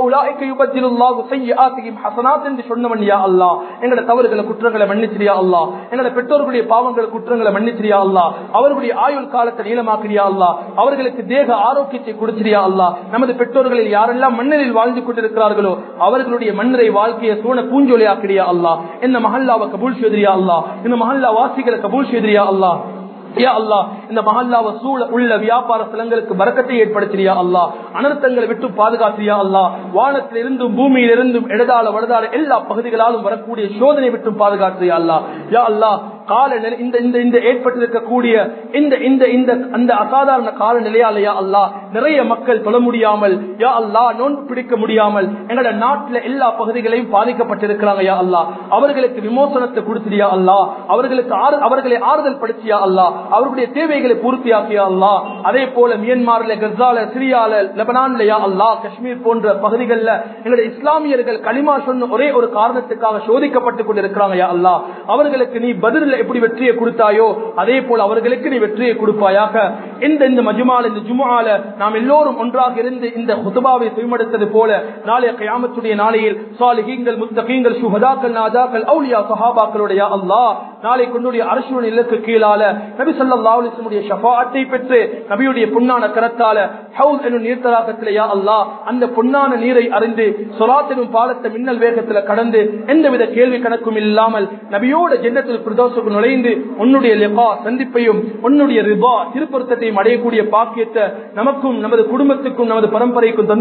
தவறுகளை குற்றங்களை மன்னிச்சிரியா அல்லாஹ். எங்களோட பெற்றோர்களுடைய பாவங்கள் குற்றங்களை மன்னிச்சிரியா அல்லாஹ். அவர்களுடைய ஆயுள் காலத்தை நீளமாக்கிறியா அல்லாஹ். அவர்களுக்கு தேக ஆரோக்கியத்தை கொடுத்திரியா அல்லாஹ். நமது பெற்றோர்களில் யாரெல்லாம் மன்னரில் வாழ்ந்து கொண்டிருக்கிறார்களோ அவர்களுடைய மன்னரை வாழ்க்கையை சூழ பூஞ்சொலி ஆக்கிறியா அல்லாஹ். இந்த மஹல்லாவை கபூல் செய்தியா அல்லாஹ். இந்த மஹல்லா வாசிகளை கபூல் செய்தியா அல்லாஹ். யா அல்லாஹ் இந்த மஹல்லாவை சூழ உள்ள வியாபார ஸ்தலங்களுக்கு பரக்கத்தை ஏற்படுத்தியா அல்லாஹ். அனர்த்தங்களை விட்டு பாதுகாத்தியா அல்லாஹ். வானத்திலிருந்தும் பூமியிலிருந்தும் இடதால வடதால எல்லா பகுதிகளாலும் வரக்கூடிய சோதனை விட்டு பாதுகாத்தியா அல்லாஹ். யா அல்லாஹ் கால இந்த இந்த ஏற்பட்டிருக்கக்கூடிய இந்த இந்த இந்த அந்த அசாதாரண கால நிலையாலையா அல்லாஹ் நிறைய மக்கள் தொழ முடியாமல், யா அல்லாஹ் நோன்பு பிடிக்க முடியாமல் எங்களோட நாட்டில் எல்லா பகுதிகளையும் பாதிக்கப்பட்டிருக்கிறாங்க. யா அல்லாஹ் அவர்களுக்கு விமோசனத்தை கொடுத்தியா அல்லாஹ். அவர்களுக்கு அவர்களை ஆறுதல் படுத்தியா அல்லாஹ். அவர்களுடைய தேவைகளை பூர்த்தியாக்கியா அல்லாஹ். அதே போல மியன்மார்ல, கசால, சிரியால, லெபனான்ல யா அல்லாஹ், காஷ்மீர் போன்ற பகுதிகளில் எங்களுடைய இஸ்லாமியர்கள் களிமா சொன்ன ஒரே ஒரு காரணத்துக்காக சோதிக்கப்பட்டுக் கொண்டிருக்கிறாங்க. யா அல்லாஹ் அவர்களுக்கு நீ பதில் எப்படி வெற்றியை கொடுத்தாயோ அதே போல அவர்களுக்கு நீ வெற்றியை கொடுப்பாயாக. இந்த இந்த மஜ்மால இந்த ஜும்ஆல நாம் எல்லோரும் ஒன்றாக இருந்து இந்த ஹுத்பாவை செவிமடுத்தது போல நாளைய கியாமத்துடைய நாளையில் சாலிஹீன்கள், முத்தகீன்கள், சுஹதாக்கள், நாதாக்கள், அவுலியா, சஹாபாக்களுடைய அல்லாஹ் நாளை கொண்டுடைய அரசுடைய இல்லத்துக்கு கீழால நபி ஸல்லல்லாஹு அலைஹி வஸல்லம் உடைய ஷஃபாஅத்தை பெற்று நபியுடைய பொன்னான கரத்தால ஹவுஸ் என்னும் நீர்த்தடாகத்திலே யா அல்லாஹ் அந்த பொன்னான நீரை அறிந்து ஸலாத் என்னும் பாலத்தை மின்னல் வேகத்துல கடந்து எந்தவித கேள்வி கணக்கும் இல்லாமல் நபியோட ஜன்னத்துல் ஃபிர்தௌஸுக்கு நுழைந்து உன்னுடைய லிகா சந்திப்பையும் உன்னுடைய ரிபா திருப்பொருத்தத்தையும் அடையக்கூடிய பாக்கியத்தை நமக்கும் நமது குடும்பத்துக்கும் நமது பரம்பரைக்கும்